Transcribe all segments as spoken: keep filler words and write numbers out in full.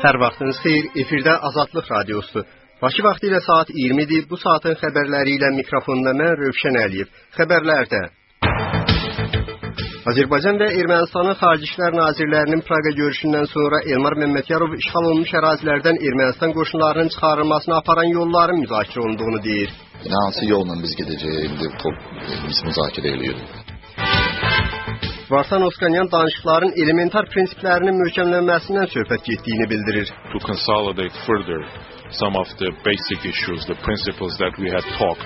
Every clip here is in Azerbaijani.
Hər vaxtınız xeyir, efirdə Azadlıq Radiosu. Bakı vaxtı ilə saat iyirmidir. Bu saatın xəbərləri ilə mikrofonda mən Rövşən Əliyev. Xəbərlərdə Azərbaycan və Ermənistanın Xarici İşlər Nazirlərinin Praqa görüşündən sonra Elmar Məmmədiyarov işğal olunmuş ərazilərdən Ermənistan qoşunlarının çıxarılmasına aparan yolların müzakirə olunduğunu deyir. Hansı yolla biz gedəcəyik, indi biz müzakirə edirik. Vartan Oskanyan danışıqların elementar prinsiplərinin möhkəmlənməsindən söhbət getdiyini bildirir. To consolidate further some of the basic issues, the principles that we had talked.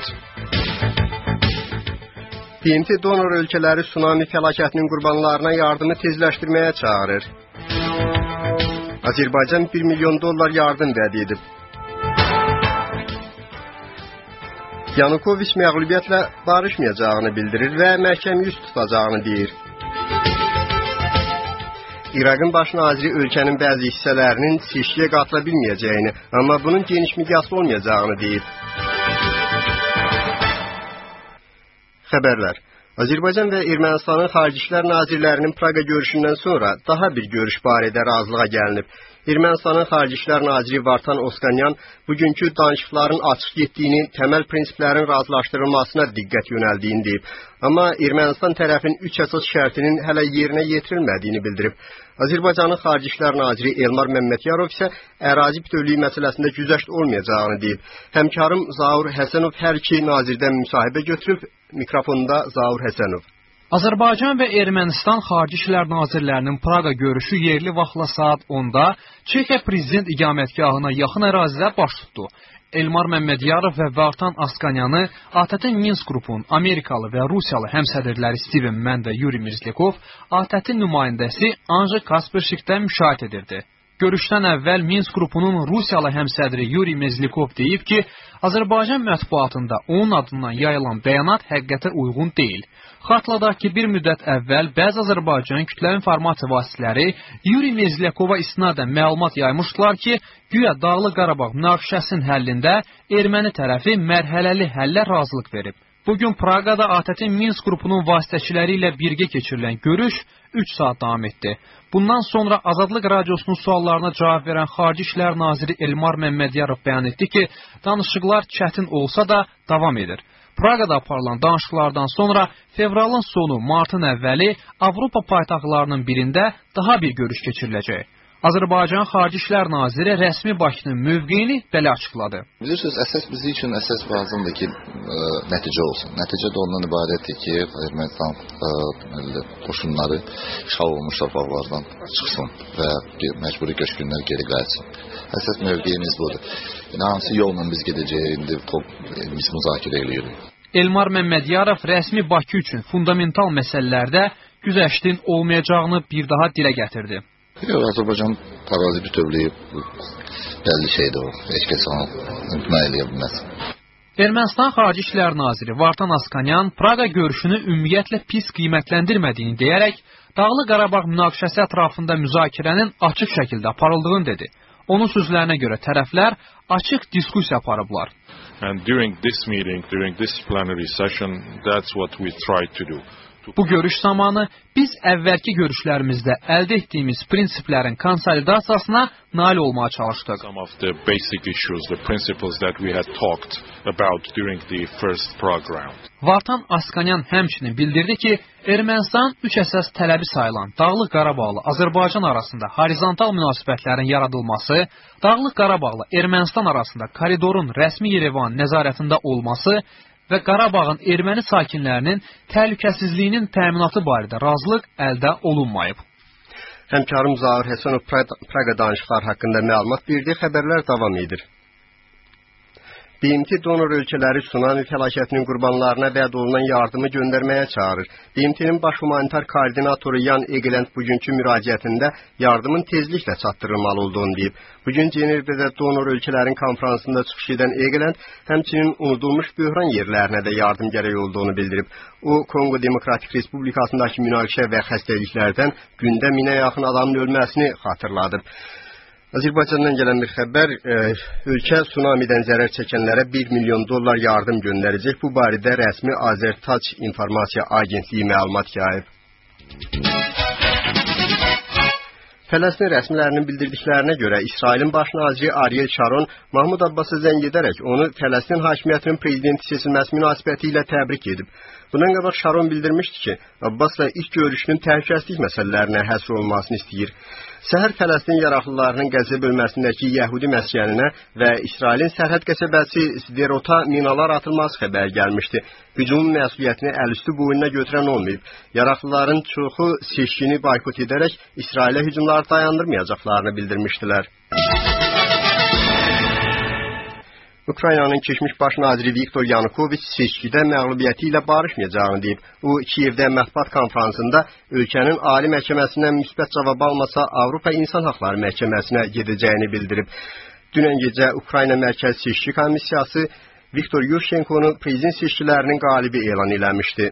B M T donor ölkələri tsunami fəlakətinin qurbanlarına yardımı tezləşdirməyə çağırır. Azərbaycan bir milyon dollar yardım vəd edib. Yanukoviç məğlubiyyətlə barışmayacağını bildirir və məhkəmə yüz tutacağını deyir. İraqın baş naziri ölkənin bəzi hissələrinin seçkiyə qatıla bilməyəcəyini, amma bunun geniş miqyaslı olmayacağını deyib. Xəbərlər. Azərbaycan və Ermənistanın Xarici İşlər Nazirlərinin Praqa görüşündən sonra daha bir görüş barədə razılığa gəlinib. Ermənistanın Xarici İşlər Naziri Vartan Oskanyan bugünkü danışıqların açıq getdiyini, təməl prinsiplərin razılaşdırılmasına diqqət yönəldiyini deyib. Amma Ermənistan tərəfin üç əsas şərtinin hələ yerinə yetirilmədiyini bildirib. Azərbaycanın Xarici İşlər Naziri Elmar Məmmədiyarov isə ərazi bütövlüyü məsələsində güzəşt olmayacağını deyib. Həmkarım Zaur Həsənov hər iki nazirdən müsahibə götürüb, mikrofonda Zaur Həsənov. Azərbaycan və Ermənistan Xarici İşlər Nazirlərinin Praqa görüşü yerli vaxtla saat onda Çexiya prezident iqamətgahına yaxın ərazidə baş tutdu. Elmar Məmmədiyarov və Vartan Askanyanı A T T Minsk qrupunun Amerikalı və Rusiyalı həmsədrləri Steven Mann və Yuri Mirzlikov A T T nümayəndəsi Anji Kasperşikdə müşahidə edirdi. Görüşdən əvvəl Minsk qrupunun Rusiyalı həmsədri Yuri Mirzlikov deyib ki, Azərbaycan mətbuatında onun adından yayılan bəyanat həqiqətə uyğun deyil. Xatırladaq ki, bir müddət əvvəl bəzi Azərbaycan kütləvi informasiya vasitələri Yuri Mirzlikova istinadən məlumat yaymışdılar ki, güya Dağlıq Qarabağ münaqişəsinin həllində erməni tərəfi mərhələli həllə razılıq verib. Bugün Praqada A T T Minsk qrupunun vasitəçiləri ilə birgə keçirilən görüş üç saat davam etdi. Bundan sonra Azadlıq Radiosunun suallarına cavab verən Xarici İşlər Naziri Elmar Məmmədiyarov bəyan etdi ki, danışıqlar çətin olsa da davam edir. Praqada aparılan danışıqlardan sonra fevralın sonu, martın əvvəli Avropa paytaxtlarının birində daha bir görüş keçiriləcək. Azərbaycan Xarici İşlər Naziri rəsmi Bakının mövqeyini belə açıqladı. Bilirsiniz, əsas bizim üçün əsas lazımdır ki, ə, nəticə olsun. Nəticə də ondan ibarətdir ki, Ermənistan qoşunları işğal olmuş torpaqlardan çıxsın və məcburi köçkünlər geri qayıtsın. Əsas mövqeyimiz budur. Yəni, hansı yolla biz gedəcəyik, indi biz müzakirə edirik. Elmar Məmmədiyarov rəsmi Bakı üçün fundamental məsələlərdə güzəştin olmayacağını bir daha dilə gətirdi. Yox, Azərbaycan ərazi bütövlüyü bəlli şeydir o. Heç kəs onu imtina eləyə bilməz. Ermənistan Xarici İşlər Naziri Vartan Askanyan Praqa görüşünü ümumiyyətlə pis qiymətləndirmədiyini deyərək, Dağlıq Qarabağ münaqişəsi ətrafında müzakirənin açıq şəkildə aparıldığını dedi. Onun sözlərinə görə tərəflər açıq diskusiya aparıblar. And during this meeting, during this plenary session, that's what we tried to do. Bu görüş zamanı biz əvvəlki görüşlərimizdə əldə etdiyimiz prinsiplərin konsolidasiyasına nail olmağa çalışdıq. Some of the basic issues, the principles that we had talked about during the first program. Vartan Askanyan həmçinin bildirdi ki, Ermənistan üç əsas tələbi sayılan Dağlıq Qarabağla Azərbaycan arasında horizontal münasibətlərin yaradılması, Dağlıq Qarabağla Ermənistan arasında koridorun rəsmi Yerevan nəzarətində olması və Qarabağın erməni sakinlərinin təhlükəsizliyinin təminatı barədə razılıq əldə olunmayıb. Həmkarım Zaur Həsənov Praqa danışıqlar haqqında məlumat verdi, xəbərlər davam edir. B M T donor ölkələri tsunami fəlakətinin qurbanlarına vəd olunan yardımı göndərməyə çağırır. B M T'nin baş humanitar koordinatoru Yan Egeland bugünkü müraciətində yardımın tezliklə çatdırılmalı olduğunu deyib. Bugün Cenevdə donor ölkələrin konferansında çıxış edən Egeland həmçinin unudulmuş böhran yerlərinə də yardım gərək olduğunu bildirib. O, Kongo Demokratik Respublikasındakı münaqişə və xəstəliklərdən gündə minə yaxın adamın ölməsini xatırladıb. Azərbaycandan gələn bir xəbər, e, ölkə tsunamidən zərər çəkənlərə bir milyon dollar yardım göndərəcək. Bu barədə rəsmi Azərtac İnformasiya Agentliyi məlumat yayıb. Fələstin rəsmilərinin bildirdiklərinə görə İsrailin baş naziri Ariel Sharon Mahmud Abbası zəng edərək onu Fələstin hakimiyyətinin prezidenti seçilməsi münasibəti ilə təbrik edib. Bundan qabaq Sharon bildirmişdi ki, Abbasla ilk görüşünün təhlükəsizlik məsələlərinə həsr olmasını istəyir. Səhər Fələstin yaraqlılarının Qəzza bölməsindəki Yəhudi məskəninə və İsrailin sərhəd qəsəbəsi Sderota minalar atılması xəbəri gəlmişdi. Hücumun məsuliyyətini əlüstü boynuna götürən olmayıb. Yaraqlıların çoxu seçkini boykot edərək İsrailə hücumları dayandırmayacaqlarını bildirmişdilər. Ukraynanın keçmiş baş naziri Viktor Yanukoviç seçkidə məğlubiyyəti ilə barışmayacağını deyib. O, Kiyevdə mətbuat konfransında ölkənin ali məhkəməsindən müsbət cavab almasa Avropa İnsan Haqları Məhkəməsinə gedəcəyini bildirib. Dünən gecə Ukrayna Mərkəzi Seçki Komissiyası Viktor Yushchenkonu prezident seçkilərinin qalibi elan eləmişdi.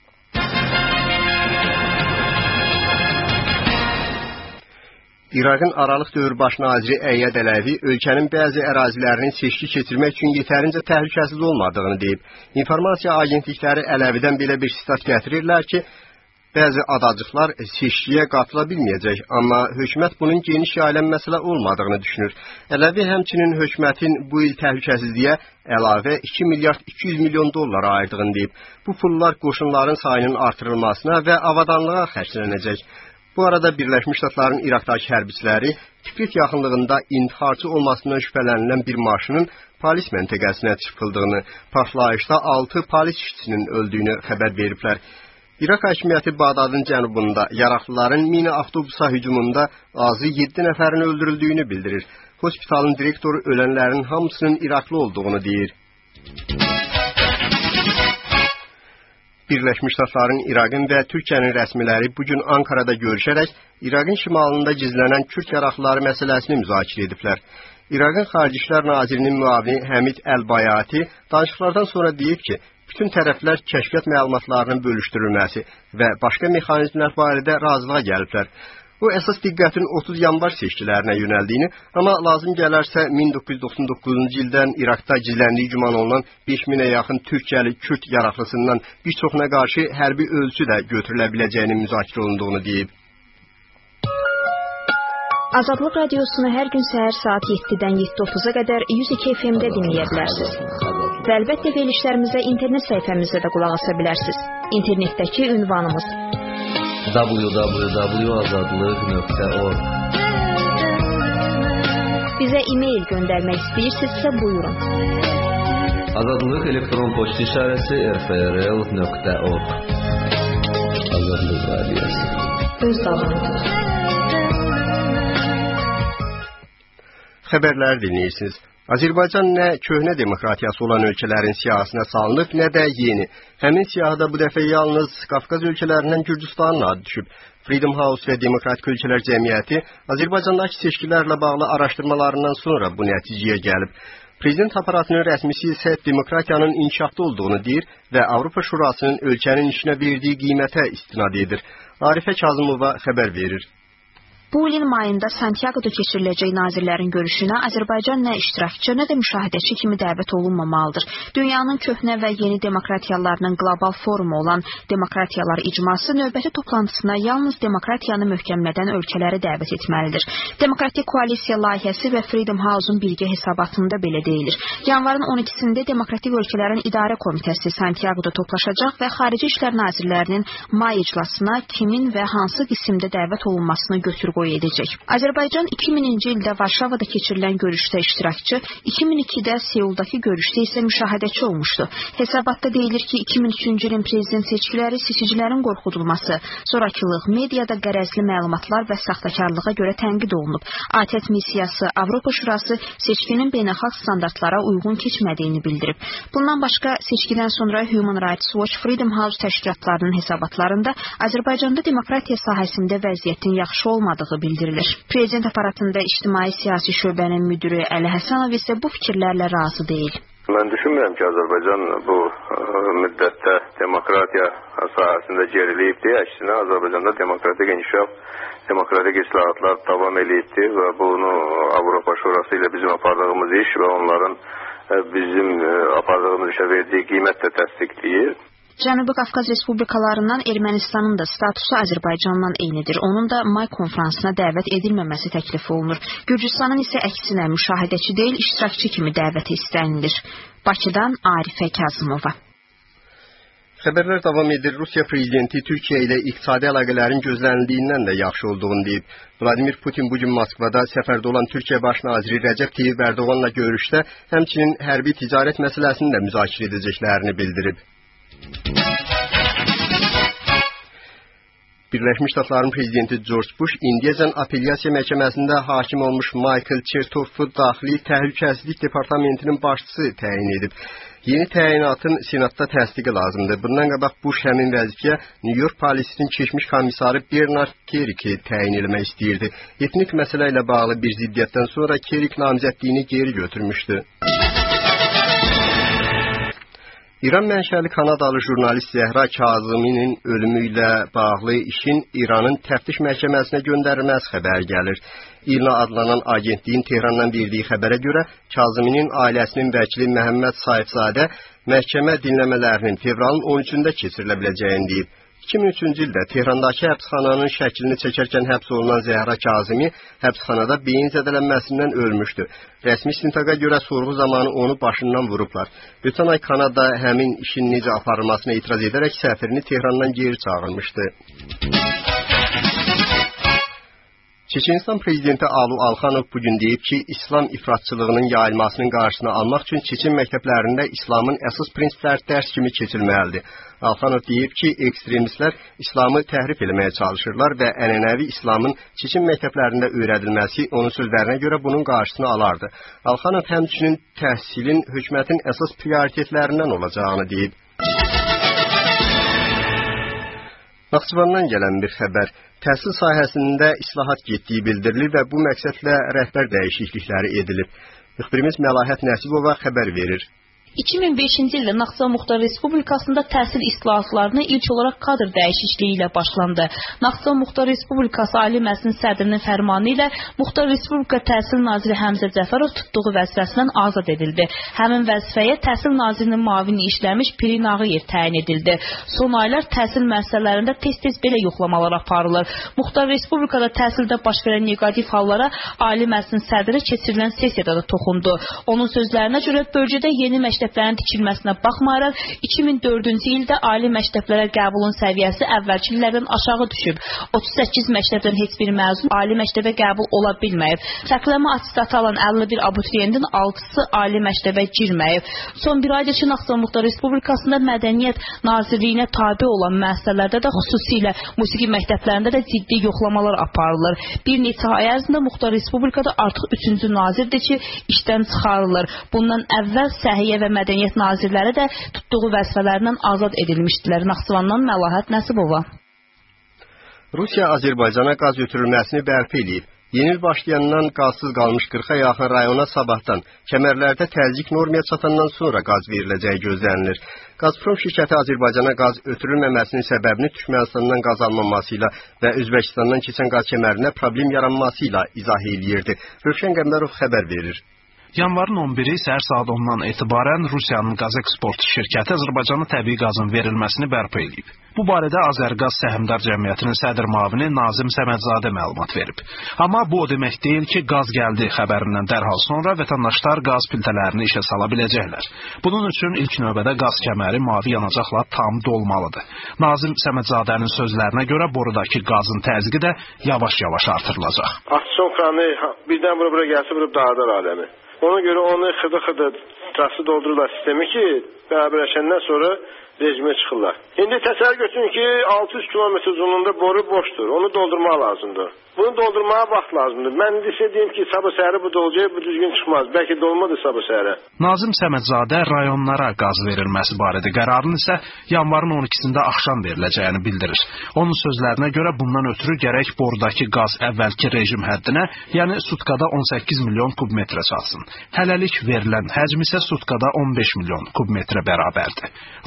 İraqın Aralıq dövr baş naziri Əyyad Ələvi ölkənin bəzi ərazilərinin seçki keçirmək üçün yetərincə təhlükəsiz olmadığını deyib. İnformasiya agentlikləri Ələvidən belə bir sitat gətirirlər ki, bəzi adacıqlar seçkiyə qatıla bilməyəcək, amma hökumət bunun geniş yayılan məsələ olmadığını düşünür. Ələvi həmçinin hökumətin bu il təhlükəsizliyə əlavə iki milyard iki yüz milyon dollar ayırdığını deyib. Bu pullar qoşunların sayının artırılmasına və avadanlığa xərclənəcək. Bu arada Birləşmiş Ştatların İraqdakı hərbiçiləri Tikrit yaxınlığında intiharçı olmasından şübhələnilən bir maşının polis məntəqəsinə çırpıldığını, partlayışda altı polis işçisinin öldüyünü xəbər veriblər. İraq hakimiyyəti Bağdadın cənubunda yaraqlıların mini avtobusa hücumunda azı yeddi nəfərin öldürüldüyünü bildirir. Hospitalın direktoru ölənlərin hamısının İraqlı olduğunu deyir. Birləşmiş Ştatların İraqın və Türkiyənin rəsmiləri bugün Ankarada görüşərək İraqın şimalında gizlənən Kürd yaraqlıları məsələsini müzakirə ediblər. İraqın Xarici İşlər Nazirinin müavini Həmid Əl-Bayati danışıqlardan sonra deyib ki, bütün tərəflər kəşfiyyat məlumatlarının bölüşdürülməsi və başqa mexanizmlər barədə razılığa gəliblər. O, əsas diqqətin otuz yanvar seçkilərinə yönəldiyini, amma lazım gələrsə min doqquz yüz doxsan doqquzuncu ildən İraqda gizləndiyi güman olunan beş minə yaxın Türkiyəli Kürd yaraqlısından bir çoxuna qarşı hərbi ölçü də götürülə biləcəyinin müzakirə olunduğunu deyib. Azadlıq radiosunu hər gün səhər saat yeddidən yeddi otuz'a qədər yüz iki F M-də dinləyə bilərsiniz. Və əlbəttə verilişlərimizə internet səhifəmizdə də qulaq asa bilərsiniz. İnternetdəki ünvanımız w w w nöqtə azadlıq nöqtə org. Bizə e-mail göndərmək istəyirsinizsə buyurun. Azadlıq elektron poçt işarəsi r f r l nöqtə org. Azadlıq radiosu. Öz davranışınız. Xəbərləri dinləyirsiniz. Azərbaycan nə köhnə demokratiyası olan ölkələrin siyahısına salınıb, nə də yeni. Həmin siyahıda bu dəfə yalnız Qafqaz ölkələrindən Gürcüstanın adı düşüb. Freedom House və Demokratik Ölkələr Cəmiyyəti Azərbaycandakı seçkilərlə bağlı araşdırmalarından sonra bu nəticəyə gəlib. Prezident aparatının rəsmisi isə demokratiyanın inkişafda olduğunu deyir və Avropa Şurasının ölkənin işinə verdiyi qiymətə istinad edir. Arifə Kazımova xəbər verir. Bu ilin mayında Santiago'da keçiriləcək nazirlərin görüşünə Azərbaycan nə iştirakçı, nə də müşahidəçi kimi dəvət olunmamalıdır. Dünyanın köhnə və yeni demokratiyalarının qlobal forumu olan Demokratiyalar İcması növbəti toplantısına yalnız demokratiyanı möhkəmlədən ölkələri dəvət etməlidir. Demokratik koalisiya layihəsi və Freedom House-un birgə hesabatında belə deyilir. Yanvarın on ikisində Demokratik Ölkələrin İdarə Komitəsi Santiago'da toplaşacaq və Xarici İşlər Nazirlərinin may iclasına kimin və hansı qismdə dəvət olunmasını götür edəcək. Azərbaycan iki mininci ildə Varşavada keçirilən görüşdə iştirakçı, iki min ikidə Seuldakı görüşdə isə müşahidəçi olmuşdu. Hesabatda deyilir ki, iki min üçüncü ilin prezident seçkiləri seçicilərin qorxudulması, zorakılıq, mediada qərəzli məlumatlar və saxtakarlığa görə tənqid olunub. A T E T missiyası Avropa Şurası seçkinin beynəlxalq standartlara uyğun keçmədiyini bildirib. Bundan başqa seçkidən sonra Human Rights Watch, Freedom House təşkilatlarının hesabatlarında Azərbaycanda demokratiya sahəsində vəziyyətin yaxşı olmadığı bildirilir. Prezident aparatında ictimai-siyasi şöbənin müdürü Əli Həsənov isə bu fikirlərlə razı deyil. Mən düşünmürəm ki, Azərbaycan bu müddətdə demokratiya sahəsində geriliyibdir. Əksinə, Azərbaycanda demokratik inkişaf, demokratik islahatlar davam edibdir və bunu Avropa Şurası ilə bizim apardığımız iş və onların bizim apardığımız işə verdiyi qiymət də təsdiqləyir. Cənubi Qafqaz respublikalarından Ermənistanın da statusu Azərbaycanla eynidir. Onun da may konfransına dəvət edilməməsi təklif olunur. Gürcüstanın isə əksinə müşahidəçi deyil, iştirakçı kimi dəvət istənilir. Bakıdan Arifə Kazımova. Xəbərlər davam edir. Rusiya prezidenti Türkiyə ilə iqtisadi əlaqələrin gözlənildiyindən də yaxşı olduğunu deyib. Vladimir Putin bugün Moskvada səfərdə olan Türkiyə baş naziri Rəcəb Tayyip Erdoğanla görüşdə həmçinin hərbi ticarət məsələsini də müzakirə edəcəklərini bildirib. Birləşmiş Ştatların prezidenti George Bush indiyəcən apellyasiya məhkəməsində hakim olmuş Michael Chertoff'u daxili təhlükəsizlik departamentinin başçısı təyin edib. Yeni təyinatın senatda təsdiqi lazımdır. Bundan qabaq Bush həmin vəzifəyə New York polisinin keçmiş komissarı Bernard Kerriki təyin etmək istəyirdi. Etnik məsələ ilə bağlı bir ziddiyyətdən sonra Kerrik namizədliyini geri götürmüşdü. İran mənşəli Kanadalı jurnalist Zəhra Kazıminin ölümü ilə bağlı işin İranın təftiş məhkəməsinə göndərilməsi xəbər gəlir. İlna adlanan agentliyin Tehrandan verdiyi xəbərə görə Kazıminin ailəsinin vəkili Məhəmməd Sayıfzadə məhkəmə dinləmələrinin fevralın on üçündə keçirilə biləcəyini deyib. iki min üçüncü ildə Tehrandakı həbsxananın şəklini çəkərkən həbs olunan Zəhra Kazımi həbsxanada beyin zədələnməsindən ölmüşdü. Rəsmi istintaqa görə sorğu zamanı onu başından vurublar. Ötən ay Kanada həmin işin necə aparılmasına etiraz edərək səfirini Tehrandan geri çağırmışdı. Çeçenistan prezidenti Alu Alxanov bugün deyib ki, İslam ifratçılığının yayılmasının qarşısını almaq üçün Çeçen məktəblərində İslamın əsas prinsipləri dərs kimi keçilməlidir. Alxanov deyib ki, ekstremistlər İslamı təhrif etməyə çalışırlar və ənənəvi İslamın Çeçen məktəblərində öyrədilməsi onun sözlərinə görə bunun qarşısını alardı. Alxanov həmçinin təhsilin hökumətin əsas prioritetlərindən olacağını deyib. Naxçıvandan gələn bir xəbər. Təhsil sahəsində islahat getdiyi bildirilir və bu məqsədlə rəhbər dəyişiklikləri edilib. Müxbirimiz Məlahət Nəsibova xəbər verir. iki min beşinci ildə Naxçıvan Muxtar Respublikasında təhsil islahatlarına ilk olaraq kadr dəyişikliyi ilə başlandı. Naxçıvan Muxtar Respublikası Ali Məclisinin sədrinin fərmanı ilə Muxtar Respublika Təhsil Naziri Həmzə Cəfərov tutduğu vəzifəsindən azad edildi. Həmin vəzifəyə Təhsil Nazirinin müavini işləmiş Pirin Ağıyev təyin edildi. Son aylar təhsil müəssisələrində tez-tez belə yoxlamalar aparılır. Muxtar Respublikada təhsildə baş verən neqativ hallara Ali Məclisinin sədri keçirilən sessiyada da toxundu. Onun sözlərinə görə bölgədə yeni məktəblərin tikilməsinə baxmayaraq iki min dördüncü ildə ali məktəblərə qəbulun səviyyəsi əvvəlki illərdən aşağı düşüb. otuz səkkiz məktəbdən heç bir məzun ali məktəbə qəbul ola bilməyib. Fərqləmə attestatı alan əlli bir abituriyentin altısı ali məktəbə girməyib. Son bir ayda ki, Naxçıvan Muxtar Respublikasında Mədəniyyət Nazirliyinə tabe olan müəssisələrdə də xüsusilə musiqi məktəblərində də ciddi yoxlamalar aparılır. Bir neçə ay ərzində Muxtar Respublikada artıq üçüncü nazirdir ki, işdən çıxarılır. Bundan əvvəl Səhiyyə və Mədəniyyət nazirləri də tutduğu vəzifələrindən azad edilmişdilər. Naxçıvandan Məlahət Nəsibova. Rusiya Azərbaycana qaz ötürülməsini bərpa edib. Yeni il başlayandan qazsız qalmış qırxa yaxın rayona sabahdan, kəmərlərdə təzyiq normaya çatandan sonra qaz veriləcəyi gözlənilir. Gazprom şirkəti Azərbaycana qaz ötürülməməsinin səbəbini Türkmənistandan qaz alınmaması ilə və Özbəkistandan keçən qaz kəmərində problem yaranması ilə izah eləyirdi. Rövşən Qəmbərov xəbər verir. Yanvarın on biri səhər saat ondan etibarən Rusiyanın qaz eksportu şirkəti Azərbaycana təbii qazın verilməsini bərpa edib. Bu barədə Azərqaz Səhmdar Cəmiyyətinin sədr müavini Nazim Səmədzadə məlumat verib. Amma bu o demək deyil ki, qaz gəldi xəbərindən dərhal sonra vətəndaşlar qaz filtələrini işə sala biləcəklər. Bunun üçün ilk növbədə qaz kəməri mavi yanacaqla tam dolmalıdır. Nazim Səmədzadənin sözlərinə görə borudakı qazın təzyiqi də yavaş-yavaş artırılacaq. Açson kranı birdən bura-bura gəlsə, bura dağıdar aləmi. Ona görə onu xıdı-xıdı trası doldururlar sistemi ki, bərabərləşəndən sonra rejimə çıxırlar. İndi təsəvvür götürün ki, altı yüz kilometr uzunluğunda boru boşdur. Onu doldurmaq lazımdır. Bunu doldurmağa vaxt lazımdır. Mən isə deyim ki, sabah səhəri bu dolacaq, bu düzgün çıxmaz. Bəlkə dolmadı sabah səhəri. Nazim Səmədzadə rayonlara qaz verilməsi barədə qərarın isə yanvarın on ikisində axşam veriləcəyini bildirir. Onun sözlərinə görə bundan ötürü gərək borudakı qaz əvvəlki rejim həddinə, yəni sutkada on səkkiz milyon kubmetrə çatsın. Hələlik verilən həcm isə sutkada on beş milyon kubmetrə bərabərdir. Rusiyadan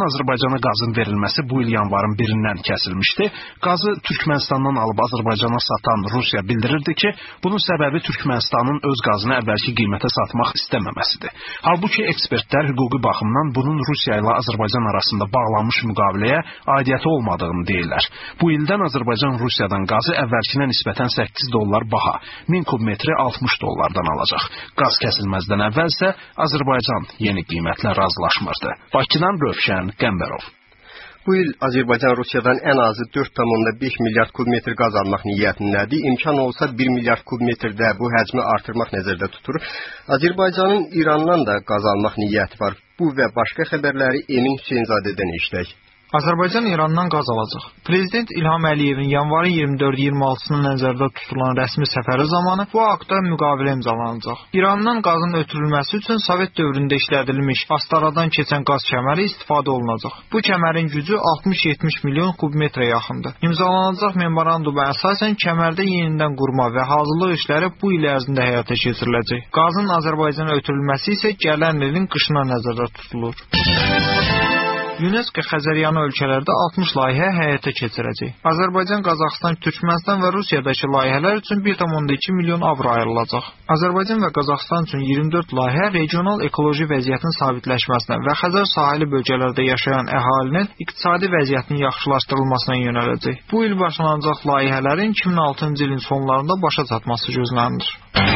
Azərbaycana qazın verilməsi bu il yanvarın birindən kəsilmişdi. Qazı Türkmənistandan alıb Azərbaycana satan Rusiya bildirirdi ki, bunun səbəbi Türkmənistanın öz qazını əvvəlki qiymətə satmaq istəməməsidir. Halbuki ekspertlər hüquqi baxımdan bunun Rusiya ilə Azərbaycan arasında bağlanmış müqaviləyə aidiyyəti olmadığını deyirlər. Bu ildən Azərbaycan Rusiyadan qazı əvvəlkinə nisbətən səkkiz dollar baha, min kubmetri altmış dollardan alacaq. Qaz kəsilməzdən əvvəl isə Azərbaycan yeni qiymətlə razılaşmırdı. Bakıdan Rövşən Qəmbərov. Bu il Azərbaycan Rusiyadan ən azı dörd tam beş milyard kubmetr qaz almaq niyyətindədir. İmkan olsa bir milyard kubmetrdə bu həcmi artırmaq nəzərdə tutulur. Azərbaycanın İrandan da qaz almaq niyyəti var. Bu və başqa xəbərləri Emin Hüseynzadədən eşidək. Azərbaycan İrandan qaz alacaq. Prezident İlham Əliyevin yanvarın iyirmi dörd iyirmi altısına nəzərdə tutulan rəsmi səfəri zamanı bu haqda müqavilə imzalanacaq. İrandan qazın ötürülməsi üçün Sovet dövründə işlədilmiş Astaradan keçən qaz kəməri istifadə olunacaq. Bu kəmərin gücü altmış yetmiş milyon kubmetrə yaxındır. İmzalanacaq memoranduma əsasən kəmərdə yenidən qurma və hazırlıq işləri bu il ərzində həyata keçiriləcək. Qazın Azərbaycana ötürülməsi isə gələn ilin qışına nəzərdə tutulur. UNESCO Xəzəryanı ölkələrdə altmış layihə həyata keçirəcək. Azərbaycan, Qazaxıstan, Türkmənistan və Rusiyadakı layihələr üçün bir tam iki milyon avro ayrılacaq. Azərbaycan və Qazaxıstan üçün iyirmi dörd layihə regional ekoloji vəziyyətin sabitləşməsinə və Xəzər sahili bölgələrdə yaşayan əhalinin iqtisadi vəziyyətinin yaxşılaşdırılmasına yönələcək. Bu il başlanacaq layihələrin iki min altıncı ilin sonlarında başa çatması gözlənilir.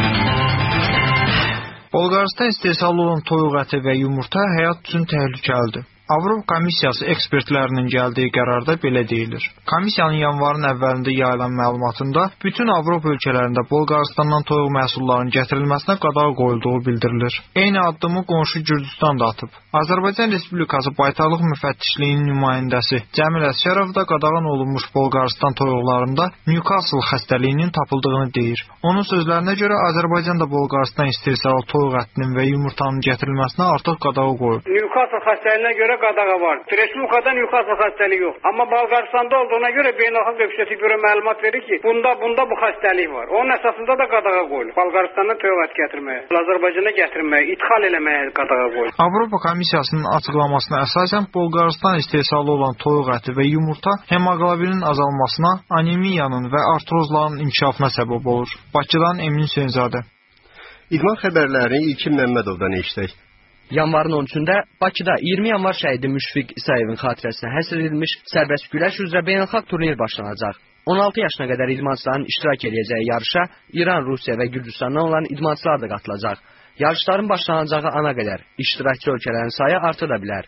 Bolqarıstan istehsalı olan toyuq əti və yumurta həyat üçün təhlükəlidir. Avropa Komissiyası ekspertlərinin gəldiyi qərarda belə deyilir. Komissiyanın yanvarın əvvəlində yayılan məlumatında bütün Avropa ölkələrində Bolqarıstandan toyuq məhsullarının gətirilməsinə qadağa qoyulduğu bildirilir. Eyni addımı qonşu Gürcüstan da atıb. Azərbaycan Respublikası Baytarlıq Müfəttişliyinin nümayəndəsi Cəmil Əsgərov da qadağan olunmuş Bolqarıstan toyuqlarında Newcastle xəstəliyinin tapıldığını deyir. Onun sözlərinə görə Azərbaycan da Bolqarıstan istehsalı toyuq ətinin və yumurtanın gətirilməsinə artıq qadağa qoyub. Newcastle xəstəliyinə görə qadağa var. Respublikada Newcastle xəstəliyi yox. Amma Bolqarıstanda olduğuna görə beynəlxalq ölçüyə görə məlumat verir ki, bunda bunda bu xəstəlik var. Onun əsasında da qadağa qoyulur. Bolqarıstandan toyuq ət gətirməyə, Azərbaycana gətirməyə, idxal eləməyə qadağa qoyulur. Avropa Komissiyasının açıqlamasına əsasən Bolqarıstan istehsalı olan toyuq əti və yumurta hemoqlobinin azalmasına, anemiyanın və artrozların inkişafına səbəb olur. Bakıdan Emin Hüseynzadə. İdman xəbərlərini İlkin Məmmədovdan eşidək. Yanvarın on üçündə Bakıda iyirmi yanvar şəhidi Müşfiq İsayevin xatirəsinə həsr edilmiş sərbəst güləş üzrə beynəlxalq turnir başlanacaq. on altı yaşına qədər idmançıların iştirak edəcəyi yarışa İran, Rusiya və Gürcüstandan olan idmançılar da qatılacaq. Yarışların başlanacağı ana qədər iştirakçı ölkələrin sayı artı da bilər.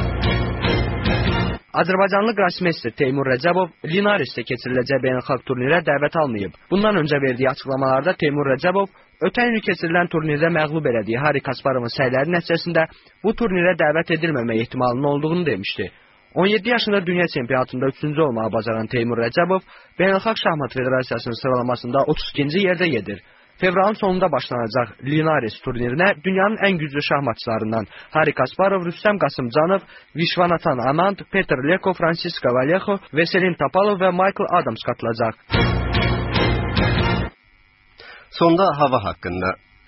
Azərbaycanlı qrossmeyster Teymur Rəcəbov Linarisdə keçiriləcək beynəlxalq turnirə dəvət almayıb. Bundan öncə verdiyi açıqlamalarda Teymur Rəcəbov ötən il keçirilən turnirdə məğlub elədiyi Hari Kasparovun səyləri nəticəsində bu turnirə dəvət edilməmə ehtimalının olduğunu demişdi. on yeddi yaşında dünya çempionatında üçüncü olmağı bacaran Teymur Rəcəbov Beynəlxalq Şahmat Federasiyasının sıralamasında otuz ikinci yerdə gedir. Fevralın sonunda başlanacaq Linaris turnirinə dünyanın ən güclü şahmatçılarından Hari Kasparov, Rüstəm Qasımcanov, Vishwanathan Anand, Petr Leko, Francisco Vallejo, Veselin Topalov və Michael Adams qatılacaq. Sonda hava haqqında.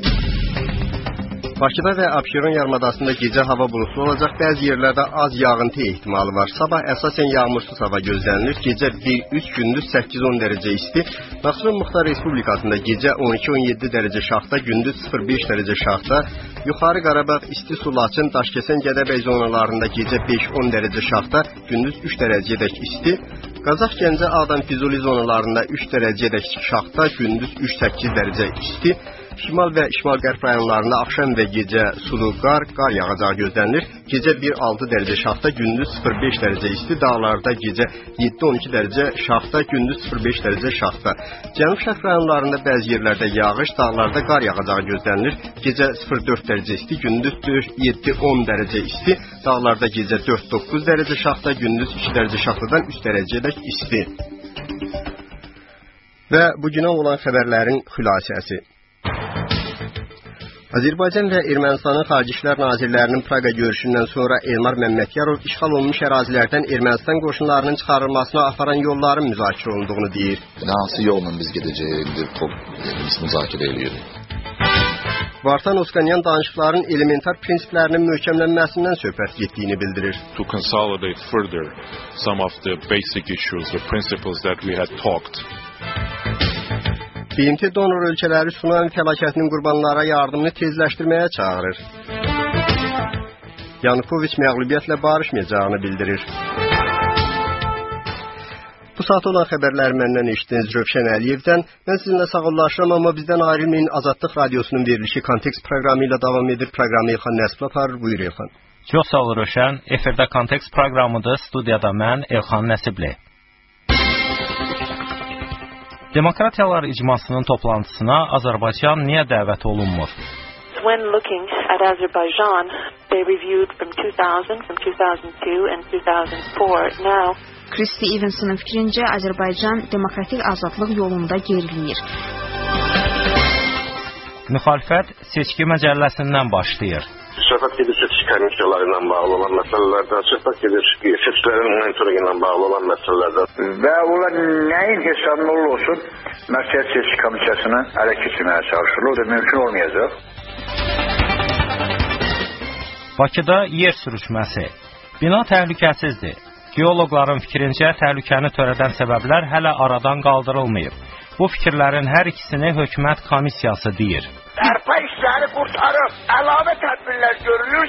Bakıda və Abşeron yarımadasında gecə hava bulutlu olacaq, bəzi yerlərdə az yağıntı ehtimalı var. Sabah əsasən yağmursuz hava gözlənilir. Gecə bir üç, gündüz səkkiz on dərəcə isti. Naxçıvan Muxtar Respublikasında gecə on iki on yeddi dərəcə şaxta, gündüz sıfır beş dərəcə şaxta. Yuxarı Qarabağ, İsti Su, Laçın, Daşkəsən, Gədəbəy zonalarında gecə beş on dərəcə şaxta, gündüz üç dərəcədək isti. Qazax, Gəncə, Ağdam, Füzuli zonalarında üç dərəcədək şaxta, gündüz üç səkkiz dərəcə isti. Şimal və şimal-qərb rayonlarında axşam və gecə sulu qar, qar yağacağı gözlənilir. Gecə bir altı dərəcə şaxta, gündüz sıfır beş dərəcə isti. Dağlarda gecə yeddi on iki dərəcə şaxta, gündüz sıfır beş dərəcə şaxta. Cənub-şərq rayonlarında bəzi yerlərdə yağış, dağlarda qar yağacağı gözlənilir. Gecə sıfır dörd dərəcə isti, gündüz yeddi on dərəcə isti. Dağlarda gecə dörd doqquz dərəcə şaxta, gündüz iki dərəcə şaxtadan üç dərəcədək isti. Və bugünə olan xəbərlərin xülasəsi. Azərbaycan və Ermənistanın Xarici İşlər Nazirlərinin Praqa görüşündən sonra Elmar Məmmədiyarov işğal olunmuş ərazilərdən Ermənistan qoşunlarının çıxarılmasına aparan yolların müzakirə olunduğunu deyir. Hansı yolla biz gedəcəyik, biz müzakirə edirik. Vartan Oskanyan danışıqların elementar prinsiplərinin möhkəmlənməsindən söhbət getdiyini bildirir. To consolidate further some of the basic issues, the principles that we had talked. B M T donor ölkələri tsunami fəlakətinin qurbanlara yardımını tezləşdirməyə çağırır. Yanukoviç məğlubiyyətlə barışmayacağını bildirir. Bu saat olan xəbərləri məndən eşitdiniz Rövşən Əliyevdən. Mən sizinlə sağollaşıram, amma bizdən ayrılmayın. Azadlıq Radiosunun verilişi Kontekst proqramı ilə davam edir. Proqramı İlxan Nəsib aparır. Buyur İlxan. Çox sağ ol Rövşən. Efirdə Kontekst proqramıdır. Studiyada mən İlxan Nəsibli. Demokratiyalar icmasının toplantısına Azərbaycan niyə dəvət olunmur? When looking at Azerbaijan, they reviewed from two thousand, from two thousand two and two thousand four. Now, Kristi Evans'ın fikrincə Azərbaycan demokratik azadlıq yolunda geriləyir. Müxalifət seçki məcəlləsindən başlayır. Söhbət gedir seçki komissiyaları ilə bağlı olan məsələlərdən, söhbət gedir seçkilərin monitoringi ilə bağlı olan məsələlərdən. Və onlar nəyin hesabına olsun, Mərkəzi Seçki Komissiyasını ələ keçirməyə çalışır. O da mümkün olmayacaq. Bakıda yer sürüşməsi. Bina təhlükəsizdir. Geoloqların fikrincə təhlükəni törədən səbəblər hələ aradan qaldırılmayıb. Bu fikirlərin hər ikisini hökumət komissiyası deyir. Bərpa işləri qurtarıb, əlavə tədbirlər görülür.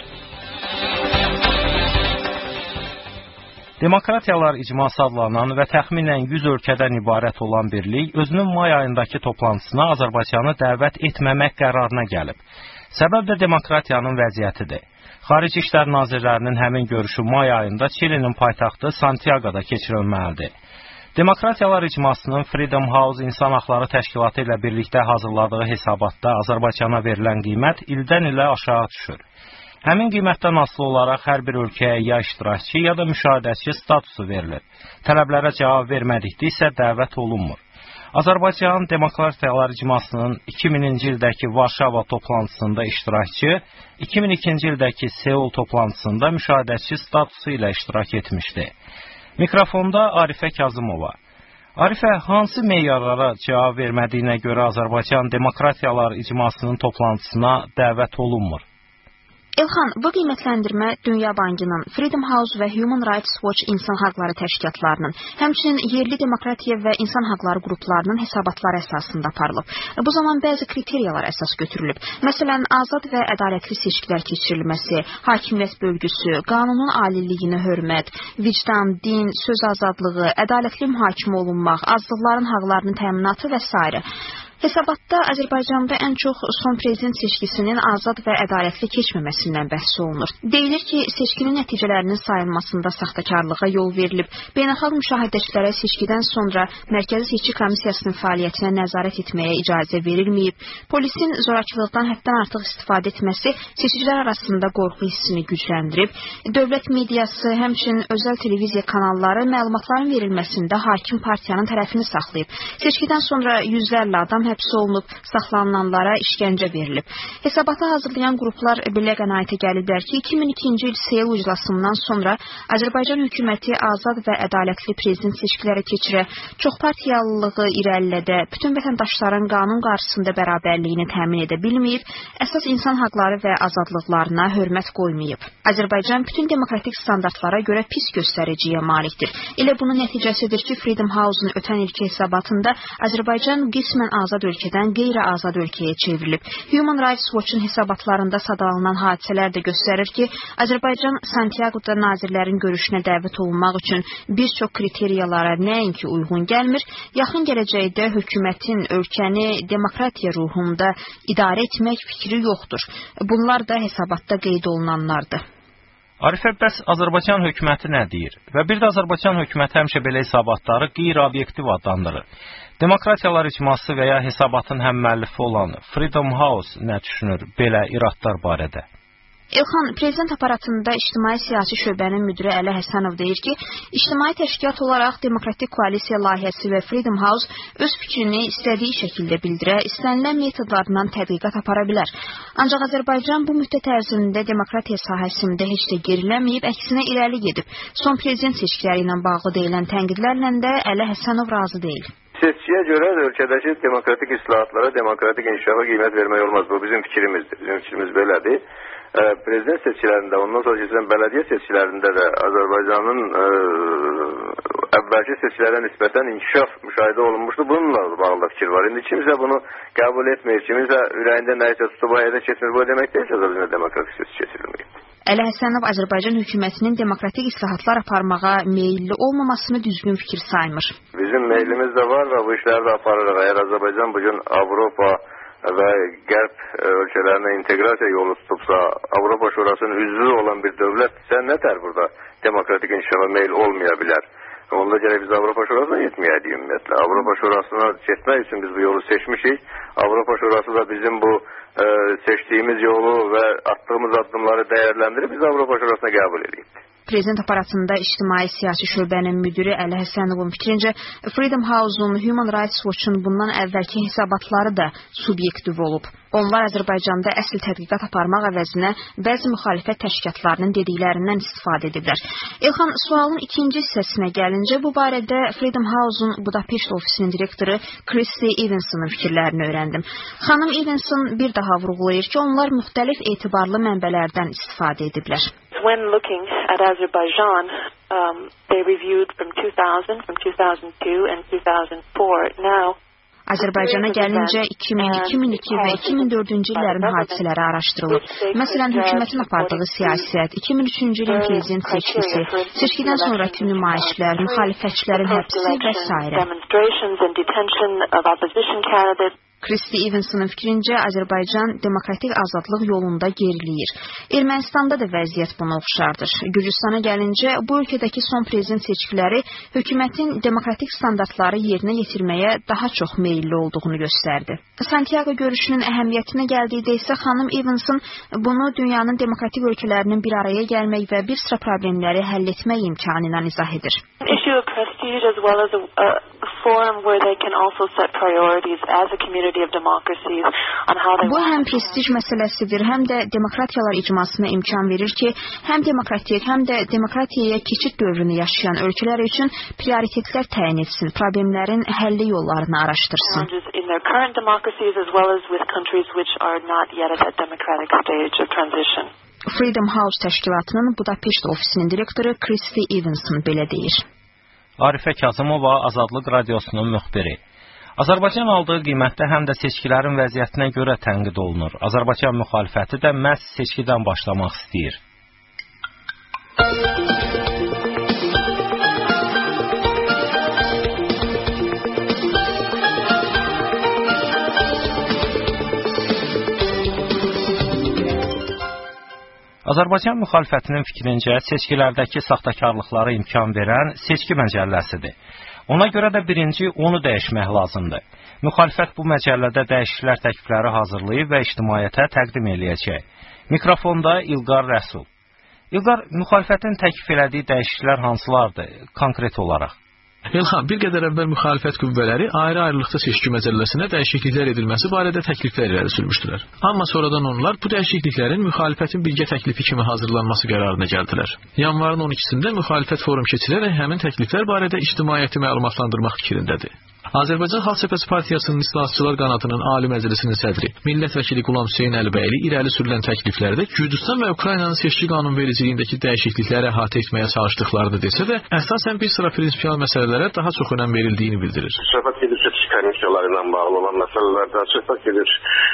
Demokratiyalar icması adlanan və təxminən yüz ölkədən ibarət olan birlik özünün may ayındakı toplantısına Azərbaycanı dəvət etməmək qərarına gəlib. Səbəb də demokratiyanın vəziyyətidir. Xarici İşlər Nazirlərinin həmin görüşü may ayında Çilinin paytaxtı Santiago'da keçirilməlidir. Demokratiyalar icmasının Freedom House İnsan Haqları Təşkilatı ilə birlikdə hazırladığı hesabatda Azərbaycana verilən qiymət ildən ilə aşağı düşür. Həmin qiymətdən asılı olaraq hər bir ölkəyə ya iştirakçı, ya da müşahidəçi statusu verilir. Tələblərə cavab vermədikdə isə dəvət olunmur. Azərbaycan Demokratiyalar icmasının iki mininci ildəki Varşava toplantısında iştirakçı, iki min ikinci ildəki Seul toplantısında müşahidəçi statusu ilə iştirak etmişdi. Mikrofonda Arifə Kazımova. Arifə, hansı meyarlara cavab vermədiyinə görə Azərbaycan Demokratiyalar icmasının toplantısına dəvət olunmur? İlxan, bu qiymətləndirmə Dünya Bankının, Freedom House və Human Rights Watch insan haqları təşkilatlarının, həmçinin yerli demokratiya və insan haqları qruplarının hesabatları əsasında aparılıb. Bu zaman bəzi kriteriyalar əsas götürülüb. Məsələn, azad və ədalətli seçkilər keçirilməsi, hakimiyyət bölgüsü, qanunun aliliyinə hörmət, vicdan, din, söz azadlığı, ədalətli mühakimə olunmaq, azlıqların haqlarının təminatı və s. Hesabatda Azərbaycanda ən çox son prezident seçkisinin azad və ədalətli keçməməsindən bəhs olunur. Deyilir ki, seçkinin nəticələrinin sayılmasında saxtakarlığa yol verilib, beynəlxalq müşahidəçilərə seçkidən sonra Mərkəzi Seçki Komissiyasının fəaliyyətinə nəzarət etməyə icazə verilməyib, polisin zorakılıqdan həddən artıq istifadə etməsi seçicilər arasında qorxu hissini gücləndirib, dövlət mediası, həmçinin özəl televiziya kanalları məlumatların verilməsində hakim partiyanın tərəfini saxlayıb. Seçkidən sonra yüzlərlə adam həbs olunub, saxlanılanlara işgəncə verilib. Hesabatı hazırlayan qruplar belə qənaətə gəliblər ki, iki min ikinci il Seul iclasından sonra Azərbaycan hökuməti azad və ədalətli prezident seçkiləri keçirə, çoxpartiyalılığı irəlilədə, bütün vətəndaşların qanun qarşısında bərabərliyini təmin edə bilməyib, əsas insan haqları və azadlıqlarına hörmət qoymayıb. Azərbaycan bütün demokratik standartlara görə pis göstəriciyə malikdir. Elə bunun nəticəsidir ki, Freedom House-un ötən ilki hesabatında Azərbaycan qismən azad ölkədən qeyri-azad ölkəyə çevrilib. Human Rights Watch-un hesabatlarında sadalınan hadisələr də göstərir ki, Azərbaycan Santiago'da nazirlərin görüşünə dəvət olunmaq üçün bir çox kriteriyalara nəinki uyğun gəlmir, yaxın gələcəkdə hökumətin ölkəni demokratiya ruhunda idarə etmək fikri yoxdur. Bunlar da hesabatda qeyd olunanlardır. Arifə, bəs Azərbaycan hökuməti nə deyir? Və bir də Azərbaycan hökuməti həmişə belə hesabatları qeyri-obyektiv adlandırır. Demokratiyalar icması və ya hesabatın həmmüəllifi olan Freedom House nə düşünür belə iradlar barədə? İlxan, prezident aparatında ictimai siyasi şöbənin müdiri Əli Həsənov deyir ki, ictimai təşkilat olaraq Demokratik Koalisiya layihəsi və Freedom House öz fikrini istədiyi şəkildə bildirə, istənilən metodlarla tədqiqat apara bilər. Ancaq Azərbaycan bu müddət ərzində demokratiya sahəsində heç də geriləməyib, əksinə irəli gedib. Son prezident seçkiləri ilə bağlı deyilən tənqidlərlə də Əli Həsənov razı deyil. Seçkiyə görə ölkədəki demokratik islahatlara, demokratik inkişafa qiymət vermək olmaz. Bu bizim fikrimizdir. Bizim fikrimiz belədir. Prezident seçkilərində, ondan sonra keçirilən bələdiyyə seçkilərində də Azərbaycanın ə, əvvəlki seçkilərə nisbətən inkişaf müşahidə olunmuşdu. Bununla bağlı fikir var. İndi kimsə bunu qəbul etməyir. Kimsə ürəyində nəyisə tutub ayədə keçmir. Bu demək deyil ki, Azərbaycanda demokratik seçki keçirilməyib. Əli Həsənov Azərbaycan hökumətinin demokratik islahatlar aparmağa meyilli olmamasını düzgün fikir saymır. Bizim meylimiz də var və bu işləri də aparırıq. Əgər Azərbaycan bugün Avropa və Qərb ölkələrinə inteqrasiya yolu tutubsa, Avropa Şurasının üzvü olan bir dövlətsə, nətər burada demokratik inkişafa meyil olmaya bilər? Onda gərək biz Avropa Şurasına getməyədik ümumiyyətlə. Avropa Şurasına getmək üçün biz bu yolu seçmişik. Avropa Şurası da bizim bu e, seçdiyimiz yolu və attığımız addımları dəyərləndirib biz Avropa Şurasına qəbul edildik. Prezident aparatında ictimai siyasi şöbənin müdiri Əli Həsənovun fikrincə, Freedom House-un, Human Rights Watch-un bundan əvvəlki hesabatları da subyektiv olub. Onlar Azərbaycanda əsl tədqiqat aparmaq əvəzinə bəzi müxalifət təşkilatlarının dediklərindən istifadə ediblər. Elxan, sualın ikinci hissəsinə gəlincə, bu barədə Freedom House-un Budapeşt ofisinin direktoru Christy Evansonun fikirlərini öyrəndim. Xanım Evanson bir daha vurğulayır ki, onlar müxtəlif etibarlı mənbələrdən istifadə ediblər. When looking at Azerbaijan, um, they reviewed from two thousand, from two thousand two and two thousand four. Now, Azərbaycana gəlincə iki min, iki min iki və iki min dördüncü illərin hadisələri araşdırılıb. Məsələn, hökumətin apardığı siyasət, iki min üçüncü ilin prezident seçkisi, seçkidən sonraki nümayişlər, müxalifətçilərin həbsi və s. Christy Evansonun fikrincə, Azərbaycan demokratik azadlıq yolunda geriləyir. Ermənistanda da vəziyyət buna oxşardır. Gürcüstana gəlincə, bu ölkədəki son prezident seçkiləri hökumətin demokratik standartları yerinə yetirməyə daha çox meyilli olduğunu göstərdi. Santiago görüşünün əhəmiyyətinə gəldikdə isə xanım Evanson bunu dünyanın demokratik ölkələrinin bir araya gəlmək və bir sıra problemləri həll etmək imkanı ilə izah edir. Issue of prestige as well as a, a forum where they can also set priorities as a community. Bu həm prestij məsələsidir, həm də demokratiyalar icmasına imkan verir ki, həm demokratik, həm də demokratiyaya keçid dövrünü yaşayan ölkələr üçün prioritetlər təyin etsin, problemlərin həlli yollarını araşdırsın. Freedom House təşkilatının Budapeşt ofisinin direktoru Christy Evanson belə deyir. Arifə Kazımova, Azadlıq Radiosunun müxbiri. Azərbaycan aldığı qiymətdə həm də seçkilərin vəziyyətinə görə tənqid olunur. Azərbaycan müxalifəti də məhz seçkidən başlamaq istəyir. Azərbaycan müxalifətinin fikrincə seçkilərdəki saxtakarlıqlara imkan verən seçki məcəlləsidir. Ona görə də birinci onu dəyişmək lazımdır. Müxalifət bu məcəllədə dəyişikliklər təklifləri hazırlayıb və ictimaiyyətə təqdim eləyəcək. Mikrofonda İlqar Rəsul. İlqar, müxalifətin təklif elədiyi dəyişikliklər hansılardır, konkret olaraq? Elxan, bir qədər əvvəl müxalifət qüvvələri ayrı-ayrılıqda seçki məcəlləsinə dəyişikliklər edilməsi barədə təkliflər irəli sürmüşdülər. Amma sonradan onlar bu dəyişikliklərin müxalifətin birgə təklifi kimi hazırlanması qərarına gəldilər. Yanvarın on ikisində müxalifət forum keçirərək həmin təkliflər barədə ictimaiyyəti məlumatlandırmaq fikrindədir. Azərbaycan Xalq Cəbhəsi Partiyasının İslahatçılar qanadının Ali Məclisinin sədri, millət vəkili Qulam Hüseyn Əlibəyli irəli sürülən təkliflərdə Gürcüstan və Ukraynanın seçki qanunvericiliyindəki dəyişiklikləri əhatə etməyə çalışdıqlarını desə də, əsasən bir sıra prinsipial məsələlərə daha çox önəm verildiyini bildirir. Söhbət gedir seçki komissiyaları ilə bağlı olan məsələlərdə, söhbət gedir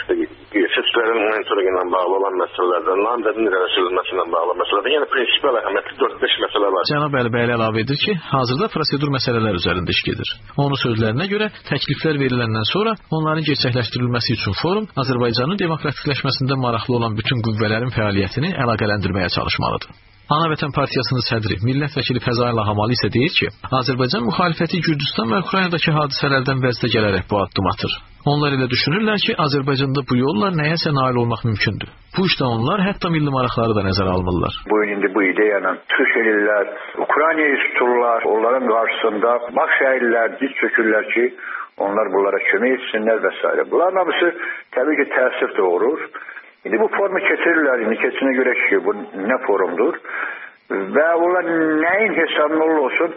seçkilərin monitoringi ilə bağlı olan məsələlərdə, namizədin irəli sürülməsi ilə bağlı məsələlərdə, yəni prinsipial əhəmiyyətli dörd beş məsələ var. Cənab Əlibəyli əlavə edir ki, hazırda prosedur məsələlər üzərində iş gedir. Onun sözlərinə görə təkliflər veriləndən sonra onların gerçəkləşdirilməsi üçün forum Azərbaycanın demokratikləşməsində maraqlı olan bütün qüvvələrin fəaliyyətini əlaqələndirməyə çalışmalıdır. Ana Vətən Partiyasının sədri, millət vəkili Fəzail Ağamalı isə deyir ki, Azərbaycan müxalifəti Gürcüstan və Ukraynadakı hadisələrdən vəzdə gələrək bu addım atır. Onlar elə düşünürlər ki, Azərbaycanda bu yolla nəyəsə nail olmaq mümkündür. Bu işdə onlar hətta milli maraqları da nəzərə almırlar. Bu indi bu ideyanı tuş edirlər, Ukraynayı tuturlar, onların qarşısında baş əyirlər, diz çökürlər ki, onlar bunlara kömək etsinlər və s. Bunların hamısı təbii ki, təsir doğurur. İndi bu formu keçirirlər, indi keçinə görə ki, bu nə forumdur və onlar nəyin hesabına olsun,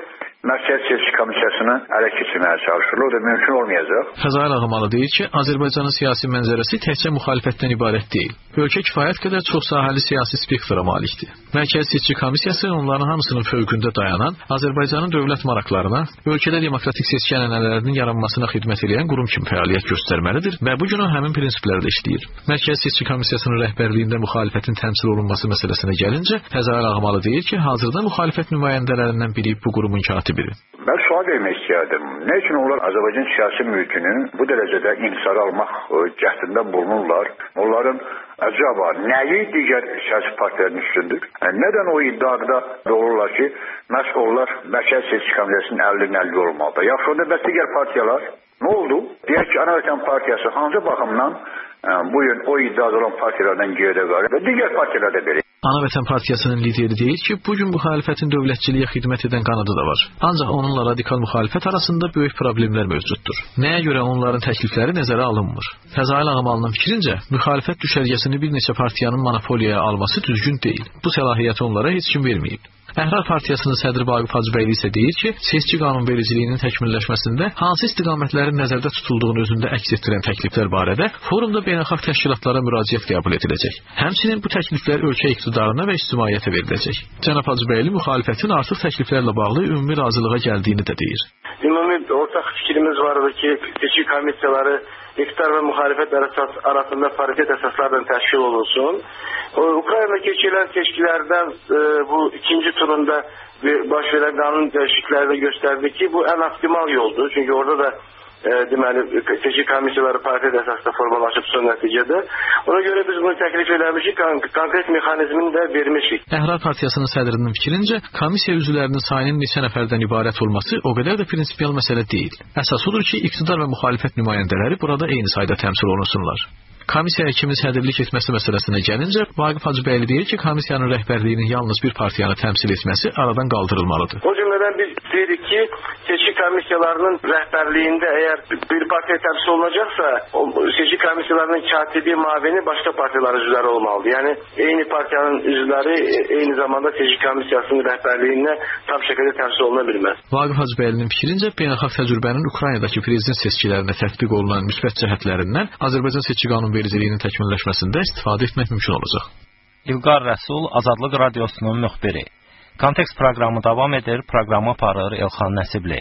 Mərkəzi Seçki Komissiyasını ələ keçirməyə çalışır. O da mümkün olmayacaq. Fəzail Ağamalı deyir ki, Azərbaycanın siyasi mənzərəsi təkcə müxalifətdən ibarət deyil. Ölkə kifayət qədər çox sahəli siyasi spektra malikdir. Mərkəzi Seçki Komissiyası onların hamısının fövqündə dayanan, Azərbaycanın dövlət maraqlarına, ölkədə demokratik seçki ənənələrinin yaranmasına xidmət edən qurum kimi fəaliyyət göstərməlidir və bu gün o həmin prinsiplərlə işləyir. Mərkəzi Seçki Komissiyasının rəhbərliyində müxalifətin təmsil olunması məsələsinə gəlincə, Fəzail Ağamalı deyir ki, hazırda müxalifət nümayəndələrindən biri bu qurumun katibidir. Ben sual vermək istəyərdim. Nə üçün onlar Azərbaycan siyasi mülkünün bu dərəcədə inhisar almaq cəhdində bulunurlar? Onların acaba nəyi digər siyasi partilərin üstündür? Yəni, nədən o iddiada olurlar ki, məhz onlar Mərkəzi Seçki Komissiyasının əlli əlli olmalıdır? Yaxşı, onda bəs digər partiyalar nə oldu? Deyək ki, Ana Vətən Partiyası hansı baxımdan bu gün o iddiada olan partiyalardan geridə qalır və digər partiyalar da belə. Ana Vətən Partiyasının lideri deyir ki, bugün müxalifətin dövlətçiliyə xidmət edən qanadı da var. Ancaq onunla radikal müxalifət arasında böyük problemlər mövcuddur. Nəyə görə onların təklifləri nəzərə alınmır? Fəzail Ağamalının fikrincə, müxalifət düşərgəsini bir neçə partiyanın monopoliyaya alması düzgün deyil. Bu səlahiyyəti onlara heç kim verməyib. Əhrar Partiyasının sədri Vaqif Hacıbəyli isə deyir ki, seçki qanunvericiliyinin təkmilləşməsində hansı istiqamətlərin nəzərdə tutulduğunu özündə əks etdirən təkliflər barədə forumda beynəlxalq təşkilatlara müraciət qəbul ediləcək. Həmçinin bu təkliflər ölkə iqtidarına və ictimaiyyətə veriləcək. Cənab Hacıbəyli müxalifətin artıq təkliflərlə bağlı ümumi razılığa gəldiyini də deyir. Ümumi ortaq fikrimiz vardı ki, seçki komissiyaları iqtidar və müxalifət arasında paritet əsaslarla təşkil olunsun. Ukraynada keçirilən seçkilərdən e, bu ikinci turunda baş verən qanun dəyişiklikləri də göstərdi ki, bu ən optimal yoldur. Çünki orada da e, deməli seçki komissiyaları paritet əsasında formalaşıb son nəticədə. Ona görə biz bunu təklif eləmişik, konkret mexanizmini də vermişik. Əhrar Partiyasının sədrinin fikrincə, komissiya üzvlərinin sayının neçə nəfərdən ibarət olması o qədər də prinsipial məsələ deyil. Əsas odur ki, iqtidar və müxalifət nümayəndələri burada eyni sayda təmsil olunsunlar. Komissiyaya kimin sədrlik etməsi məsələsinə gəlincə, Vaqif Hacıbəyli deyir ki, komissiyanın rəhbərliyinin yalnız bir partiyanı təmsil etməsi aradan qaldırılmalıdır. O cümlədən biz deyirik ki, seçki komissiyalarının rəhbərliyində əgər bir partiya təmsil olunacaqsa, o seçki komissiyalarının katibi, mavini başqa partiyaların üzvləri olmalıdır. Yəni, eyni partiyanın üzvləri eyni zamanda seçki komissiyasının rəhbərliyində tam şəkildə təmsil oluna bilməz. Vaqif Hacıbəylinin fikrincə, beynəlxalq təcrübənin Ukraynadakı prezident seçkilərində tətbiq olunan müsbət cəhətlərindən Azərbaycan seçki qanunvericiliyinin təkmilləşməsində istifadə etmək mümkün olacaq. İlqar Rəsul, Azadlıq Radiosunun müxbiri. Kontekst proqramı davam edir, proqramı aparır Elxan Nəsibli.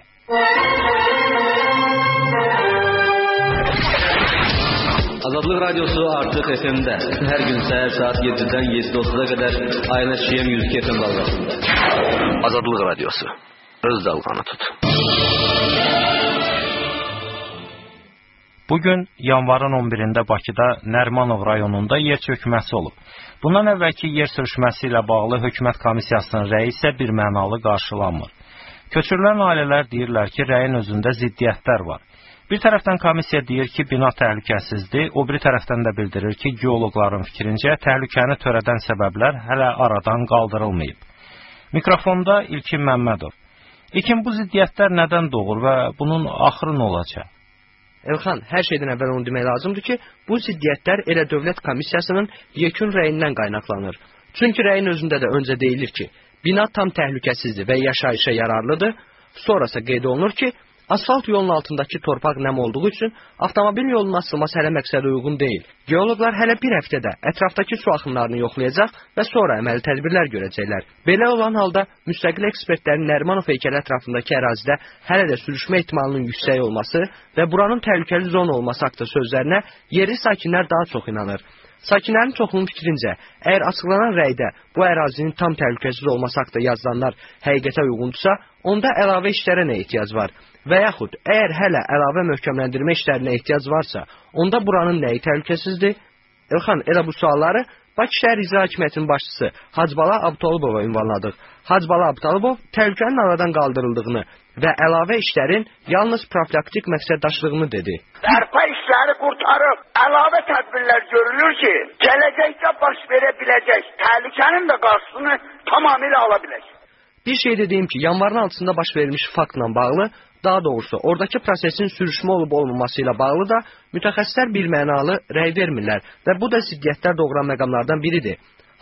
Azadlıq Radiosu artıq F M-də. Hər gün səhər saat yeddidən yeddi otuz'a qədər ayın şiyəm yüz iki F M dalğasında. Azadlıq Radiosu. Öz dalğanı tut. Bugün yanvarın on birində Bakıda Nərmanov rayonunda yer çökməsi olub. Bundan əvvəlki yer sürüşməsi ilə bağlı hökumət komissiyasının rəyi isə bir mənalı qarşılanmır. Köçürülən ailələr deyirlər ki, rəyin özündə ziddiyyətlər var. Bir tərəfdən komissiya deyir ki, bina təhlükəsizdir, o bir tərəfdən də bildirir ki, geoloqların fikrincə təhlükəni törədən səbəblər hələ aradan qaldırılmayıb. Mikrofonda İlkin Məmmədov. İlkin, bu ziddiyyətlər nədən doğur və bunun axırı nə olacaq? Elxan, hər şeydən əvvəl onu demək lazımdır ki, bu ziddiyyətlər elə dövlət komissiyasının yekun rəyindən qaynaqlanır. Çünki rəyin özündə də öncə deyilir ki, bina tam təhlükəsizdir və yaşayışa yararlıdır. Sonrası qeyd olunur ki, asfalt yolun altındakı torpaq nəm olduğu üçün avtomobil yolunun açılması hələ məqsədə uyğun deyil. Geoloqlar hələ bir həftədə ətrafdakı su axınlarını yoxlayacaq və sonra əməli tədbirlər görəcəklər. Belə olan halda müstəqil ekspertlərin Nərmanov heykəli ətrafındakı ərazidə hələ də sürüşmə ehtimalının yüksək olması və buranın təhlükəli zona olması haqqında sözlərinə yerli sakinlər daha çox inanır. Sakinlərin çoxunun fikrincə, əgər açıqlanan rəydə bu ərazinin tam təhlükəsiz olması haqqında yazılanlar həqiqətə uyğundursa, onda əlavə işlərə nə ehtiyac var? Və yaxud, əgər hələ əlavə möhkəmləndirmə işlərinə ehtiyac varsa, onda buranın nəyi təhlükəsizdir? Elxan, elə bu sualları Bakı şəhər İcra Hakimiyyətinin başçısı Hacbala Abtalibova ünvanladıq. Hacbala Abtalibov təhlükənin aradan qaldırıldığını və əlavə işlərin yalnız profilaktik məqsəddaşlığını dedi. Bərpa işləri qurtarıb, əlavə tədbirlər görülür ki, gələcəkdə baş verə biləcək təhlükənin də qarşısını tamamilə ala biləcək. Bir şey dediyim ki, yanvarın altısında baş verilmiş faktla bağlı, daha doğrusu oradakı prosesin sürüşmə olub olmaması ilə bağlı da mütəxəssislər bir mənalı rəy vermirlər və bu da ziddiyyətlər doğuran məqamlardan biridir.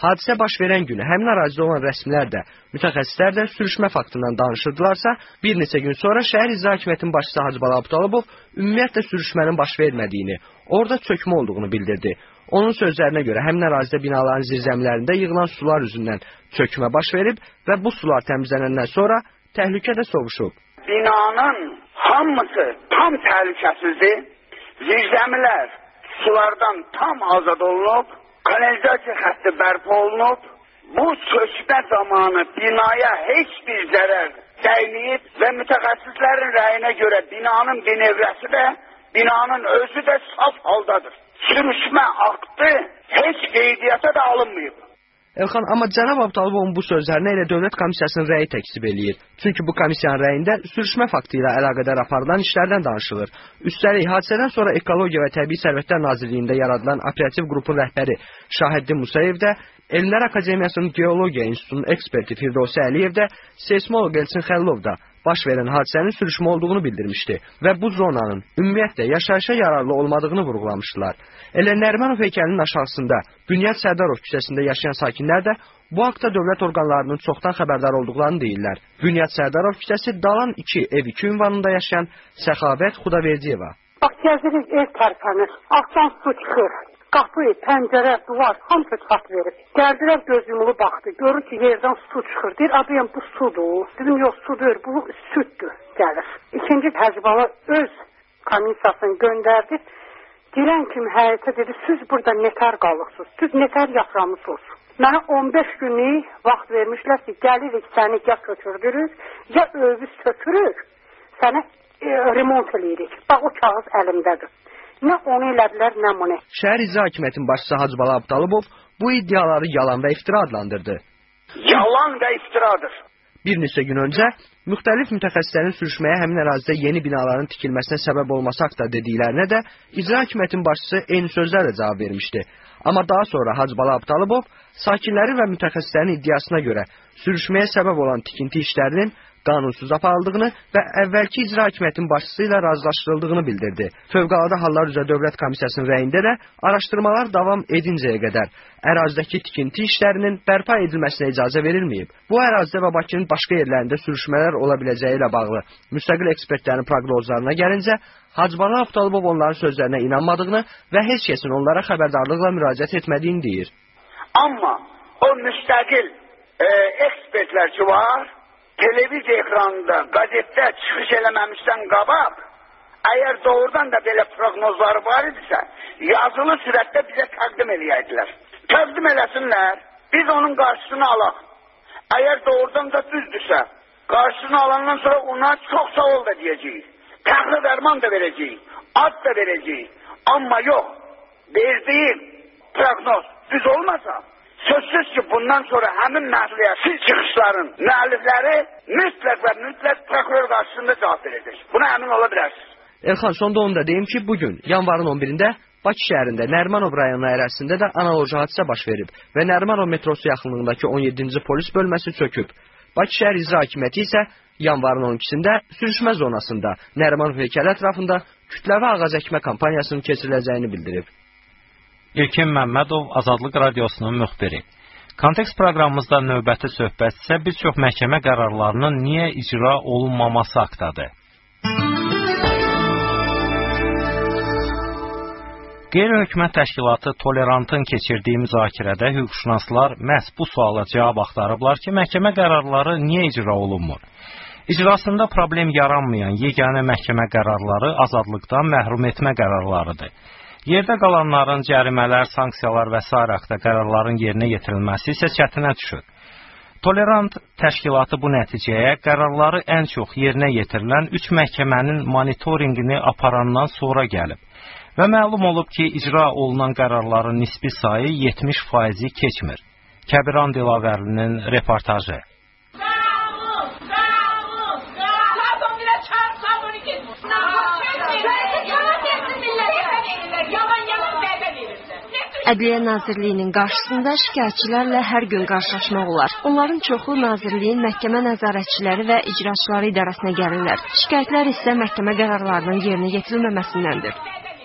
hadisə baş verən günü həmin ərazidə olan rəsmilər də, mütəxəssislər də sürüşmə faktından danışırdılarsa, bir neçə gün sonra şəhər icra hakimiyyətinin başçısı Hacıbala Abdalibov ümumiyyətlə sürüşmənin baş vermədiyini, orada çökmə olduğunu bildirdi. Onun sözlərinə görə həmin ərazidə binaların zirzəmilərində yığılan sular üzündən çökmə baş verib və bu sular təmizlənəndən sonra təhlükə də sovuşub. Binanın hamısı tam təhlükəsizdir. Zirzəmilər sulardan tam azad olunub, kanalizasiya xətti bərpa olunub. Bu çökmə zamanı binaya heç bir zərər dəyməyib və mütəxəssislərin rəyinə görə binanın binevrəsi də, binanın özü də saf haldadır. Sürüşmə aktı heç qeydiyyata da alınmayıb. Elxan, amma cənab Abdalibovun bu sözlərinə elə Dövlət Komissiyasının rəyi təksib eləyir. Çünki bu komissiyanın rəyində sürüşmə faktı ilə əlaqədar aparılan işlərdən danışılır. Üstəlik, hadisədən sonra Ekologiya və Təbii Sərvətlər Nazirliyində yaradılan operativ qrupun rəhbəri Şahəddin Musayev də, Elmlər Akademiyasının Geologiya İnstitutunun eksperti Firdovsi Əliyev də, seysmoloq Elçin Xəllov da baş verən hadisənin sürüşmə olduğunu bildirmişdi və bu zonanın ümumiyyətlə yaşayışa yararlı olmadığını vurğulamışdılar. Elə Nərimanov heykəlinin aşağısında Bünyad Sərdarov küçəsində yaşayan sakinlər də bu haqda dövlət orqanlarının çoxdan xəbərdar olduqlarını deyirlər. Bünyad Sərdarov küçəsi Dalan iki ev iki ünvanında yaşayan Səxavət Xudaverdiyeva. Bax, gəzirik, ev tərpənir, axşam su çıxır. Qapı, pəncərə, duvar, hamısı çat verib. Gəldilər göz yumulu baxdı. Görür ki, yerdən su çıxır. Deyir, adıyam bu sudur. Dedim, yox, sudur, bu süddür, gəlir. İkinci Hacıbala öz komissiyasını göndərdi. Girən kimi həyətə dedi, siz burada nətər qalırsınız, siz nətər yaşamısınız. Mənə on beş günlük vaxt vermişlər ki, gəlirik səni ya köçürdürük, ya övüz sökürük, səni e, remont edirik. Bax, o kağız əlimdədir. Nə onu elədilər, nə bunu. Şəhər İcra Hakimiyyətinin başçısı Hacıbala Abdalibov bu iddiaları yalan və iftira adlandırdı. Yalan və iftiradır. Bir neçə gün öncə müxtəlif mütəxəssislərin sürüşməyə həmin ərazidə yeni binaların tikilməsinə səbəb olması haqqında dediklərinə də İcra Hakimiyyətinin başçısı eyni sözlərlə cavab vermişdi. Amma daha sonra Hacıbala Abdalibov sakinlərin və mütəxəssislərin iddiasına görə sürüşməyə səbəb olan tikinti işlərinin qanunsuz aparıldığını və əvvəlki icra hakimiyyətinin başçısı ilə razılaşdırıldığını bildirdi. Fövqəladə Hallar üzrə Dövlət Komissiyasının rəyində də araşdırmalar davam edincəyə qədər ərazidəki tikinti işlərinin bərpa edilməsinə icazə verilməyib. Bu ərazidə və Bakının başqa yerlərində sürüşmələr ola biləcəyi ilə bağlı müstəqil ekspertlərin proqnozlarına gəlincə, Hacıbala Abdalibov onların sözlərinə inanmadığını və heç kəsin onlara xəbərdarlıqla müraciət etmədiyini deyir. Amma o müstəqil e, ekspertlər ki var, televiziya ekranında, qəzetdə çıxış eləməmişdən qabaq, əgər doğrudan da belə proqnozları var idisə, yazılı sürətdə bizə təqdim eləyəydilər. Təqdim eləsinlər, biz onun qarşısını alaq. Əgər doğrudan da düzdürsə, qarşısını alandan sonra ona çox sağ ol da deyəcəyik. Təxli dərman da verəcəyik, ad da verəcəyik. Amma yox, verdiyi proqnoz düz olmasa, sözsüz ki, bundan sonra həmin məsuliyyətsiz çıxışların müəllifləri mütləq və mütləq prokuror qarşısında cavab verəcək. Buna əmin ola bilərsiniz. Elxan, sonda onu da deyim ki, bugün yanvarın on birində Bakı şəhərində Nərimanov rayonu ərazisində də analoji hadisə baş verib və Nərimanov metrosu yaxınlığındakı on yeddinci polis bölməsi çöküb. Bakı şəhər icra hakimiyyəti isə yanvarın on ikisində sürüşmə zonasında Nərimanov heykəli ətrafında kütləvi ağac əkmə kampaniyasının keçiriləcəyini bildirib. İlkin Məmmədov, Azadlıq Radiosunun müxbiri. Kontekst proqramımızda növbəti söhbət isə bir çox məhkəmə qərarlarının niyə icra olunmaması haqqdadır. Qeyri-hökumət təşkilatı Tolerantın keçirdiyi müzakirədə hüquqşünaslar məhz bu suala cavab axtarıblar ki, məhkəmə qərarları niyə icra olunmur? İcrasında problem yaranmayan yeganə məhkəmə qərarları azadlıqdan məhrum etmə qərarlarıdır. Yerdə qalanların cərimələr, sanksiyalar və s. haqda qərarların yerinə yetirilməsi isə çətinə düşür. Tolerant təşkilatı bu nəticəyə qərarları ən çox yerinə yetirilən üç məhkəmənin monitorinqini aparandan sonra gəlib. Və məlum olub ki, icra olunan qərarların nisbi sayı yetmiş faizi keçmir. Kəbiran Dilavərlinin reportajı. Ədliyyə Nazirliyinin qarşısında şikayətçilərlə hər gün qarşılaşmaq olar. Onların çoxu Nazirliyin məhkəmə nəzarətçiləri və icraçıları idarəsinə gəlirlər. Şikayətlər isə məhkəmə qərarlarının yerinə yetirilməməsindəndir.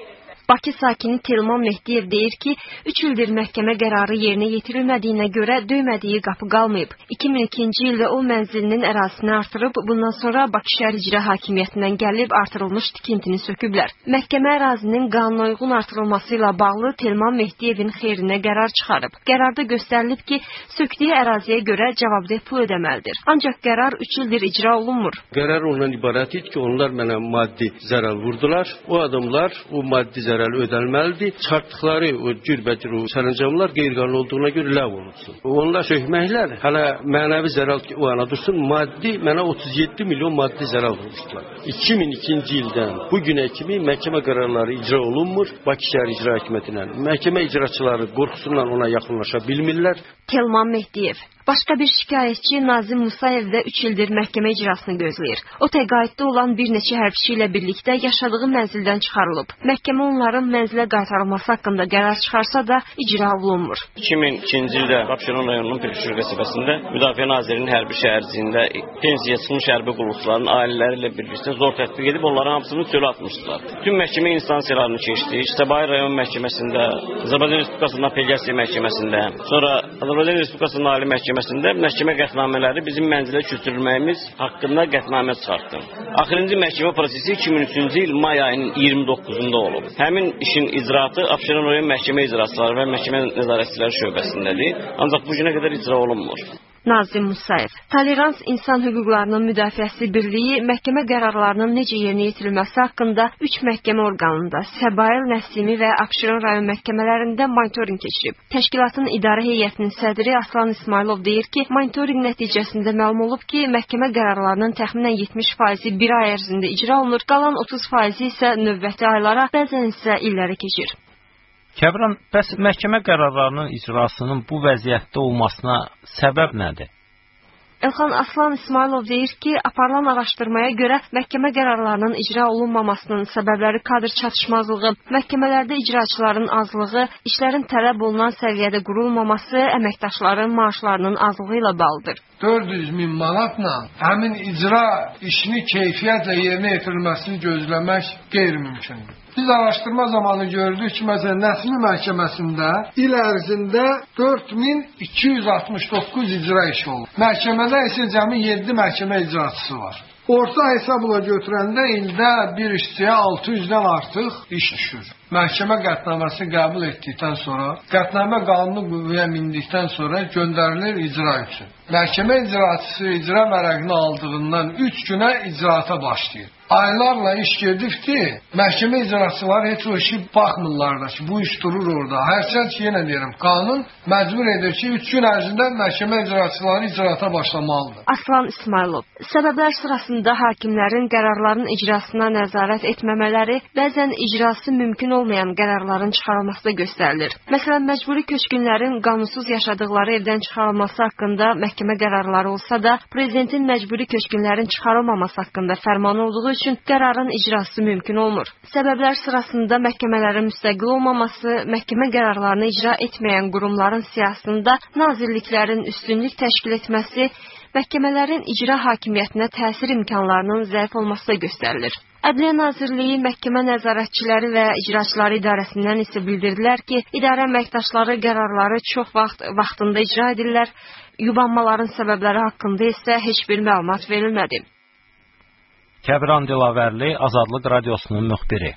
Bakı sakini Telman Mehdiyev deyir ki, üç ildir məhkəmə qərarı yerinə yetirilmədiyinə görə döymədiyi qapı qalmayıb. iki min ikinci ildə o mənzilinin ərazisini artırıb, bundan sonra Bakı şəhər icra hakimiyyətindən gəlib artırılmış tikintini söküblər. Məhkəmə ərazinin qanuna uyğun artırılması ilə bağlı Telman Mehdiyevin xeyrinə qərar çıxarıb. Qərarda göstərilib ki, sökdüyü əraziyə görə cavabdeh pul ödəməlidir. Ancaq qərar üç ildir icra olunmur. Qərar ondan ibarət idi ki, onlar mənə maddi zərər vurdular. O adamlar o maddi zərər ödəlməlidir. Çıxartdıqları o cürbəcür o sərəncamlar qeyri-qanuni olduğuna görə ləğv olunsun. Onlar sökməklər hələ mənəvi zərər o ana dursun, maddi mənə otuz yeddi milyon maddi zərər vurmuşdular. iki min ikinci ildən bu günə kimi məhkəmə qərarları icra olunmur. Bakı şəhər icra hakimiyyətindən. Məhkəmə icraçıları qorxusundan ona yaxınlaşa bilmirlər. Telman Mehdiyev. Başqa bir şikayətçi Nazim Musayev də üç ildir məhkəmə icrasını gözləyir. O təqaüddə olan bir neçə hərbçi ilə birlikdə yaşadığı mənzildən çıxarılıb. Məhkəmə onların mənzilə qaytarılması haqqında qərar çıxarsa da icra olunmur. iki min ikinci ildə Abşeron rayonunun Pirşur qəsəbəsində Müdafiə Nazirinin hərbi şəhərciyində pensiyaya çıxmış hərbi qulluqçuların ailələri ilə birlikdə zor tətbiq edib onların hamısını çölə atmışdılar. Bütün məhkəmə instansiyalarını keçdi. Ştabai rayon məhkəməsində, Azərbaycan Respublikasının Apellyasiya məhkəməsində, sonra Azərbaycan Respublikasının Ali məhkəməsində məhkəmə qətnamələri bizim mənzilə köçürülməyimiz haqqında qətnamə çıxartdı. Axırıncı məhkəmə prosesi iki min üçüncü il may ayının iyirmi doqquzunda olub. Həmin işin icraatı Abşeron rayon məhkəmə icraçıları və məhkəmə nəzarətçiləri şöbəsindədir. Ancaq bu günə qədər icra olunmur. Nazim Musayev. Tolerans İnsan Hüquqlarının Müdafiəsi Birliyi məhkəmə qərarlarının necə yerinə yetirilməsi haqqında üç məhkəmə orqanında, Səbail, Nəsimi və Abşeron rayon məhkəmələrində monitorinq keçirib. Təşkilatın idarə heyətinin sədri Aslan İsmailov deyir ki, monitorinq nəticəsində məlum olub ki, məhkəmə qərarlarının təxminən yetmiş faizi bir ay ərzində icra olunur, qalan otuz faizi isə növbəti aylara, bəzən isə illərə keçir. Kəbran, bəs məhkəmə qərarlarının icrasının bu vəziyyətdə olmasına səbəb nədir? Elxan Aslan İsmailov deyir ki, aparılan araşdırmaya görə məhkəmə qərarlarının icra olunmamasının səbəbləri kadr çatışmazlığı, məhkəmələrdə icraçıların azlığı, işlərin tələb olunan səviyyədə qurulmaması, əməkdaşların maaşlarının azlığı ilə bağlıdır. dörd yüz min manatla həmin icra işini keyfiyyətlə yerinə yetirilməsini gözləmək qeyri-mümkündür. Biz araşdırma zamanı gördük ki, məsələn, Nəsimi məhkəməsində il ərzində dörd min iki yüz altmış doqquz icra işi olub. Məhkəmədə isə cəmi yeddi məhkəmə icraçısı var. Orta hesabla götürəndə ildə bir işçiyə altı yüzdən artıq iş düşür. Məhkəmə qətnaməsi qəbul etdikdən sonra, qətnamə qanunu qüvvəyə mindikdən sonra göndərilir icra üçün. Məhkəmə icraçısı icra vərəqini aldığından üç günə icraata başlayır. Aylarla iş gedibdi, məhkəmə icraçıları heç o işi baxmırlar da ki, bu iş durur orada. Hərçənd ki, yenə deyirəm, qanun məcbur edir ki, üç gün ərzində məhkəmə icraçıları icraata başlamalıdır. Aslan İsmailov, səbəblər sırasında hakimlərin qərarların icrasına nəzarət etməmələri, bəzən icrası mümkün olmayan qərarların çıxarılması da göstərilir. Məsələn, məcburi köçkünlərin qanunsuz yaşadıqları evdən çıxarılması haqqında məhkəmə qərarları olsa da, prezidentin məcburi köçkünlərin çıxarılmaması haqqında fərmanı olduğu üçün qərarın icrası mümkün olmur. Səbəblər sırasında məhkəmələrin müstəqil olmaması, məhkəmə qərarlarını icra etməyən qurumların siyasətində nazirliklərin üstünlük təşkil etməsi, məhkəmələrin icra hakimiyyətinə təsir imkanlarının zəif olması da göstərilir. Ədliyyə Nazirliyi məhkəmə nəzarətçiləri və icraçıları idarəsindən isə bildirdilər ki, idarə əməkdaşları qərarları çox vaxt vaxtında icra edirlər, yubanmaların səbəbləri haqqında isə heç bir məlumat verilmədi. Kəbran Dilavərli, Azadlıq Radiosunun müxbiri.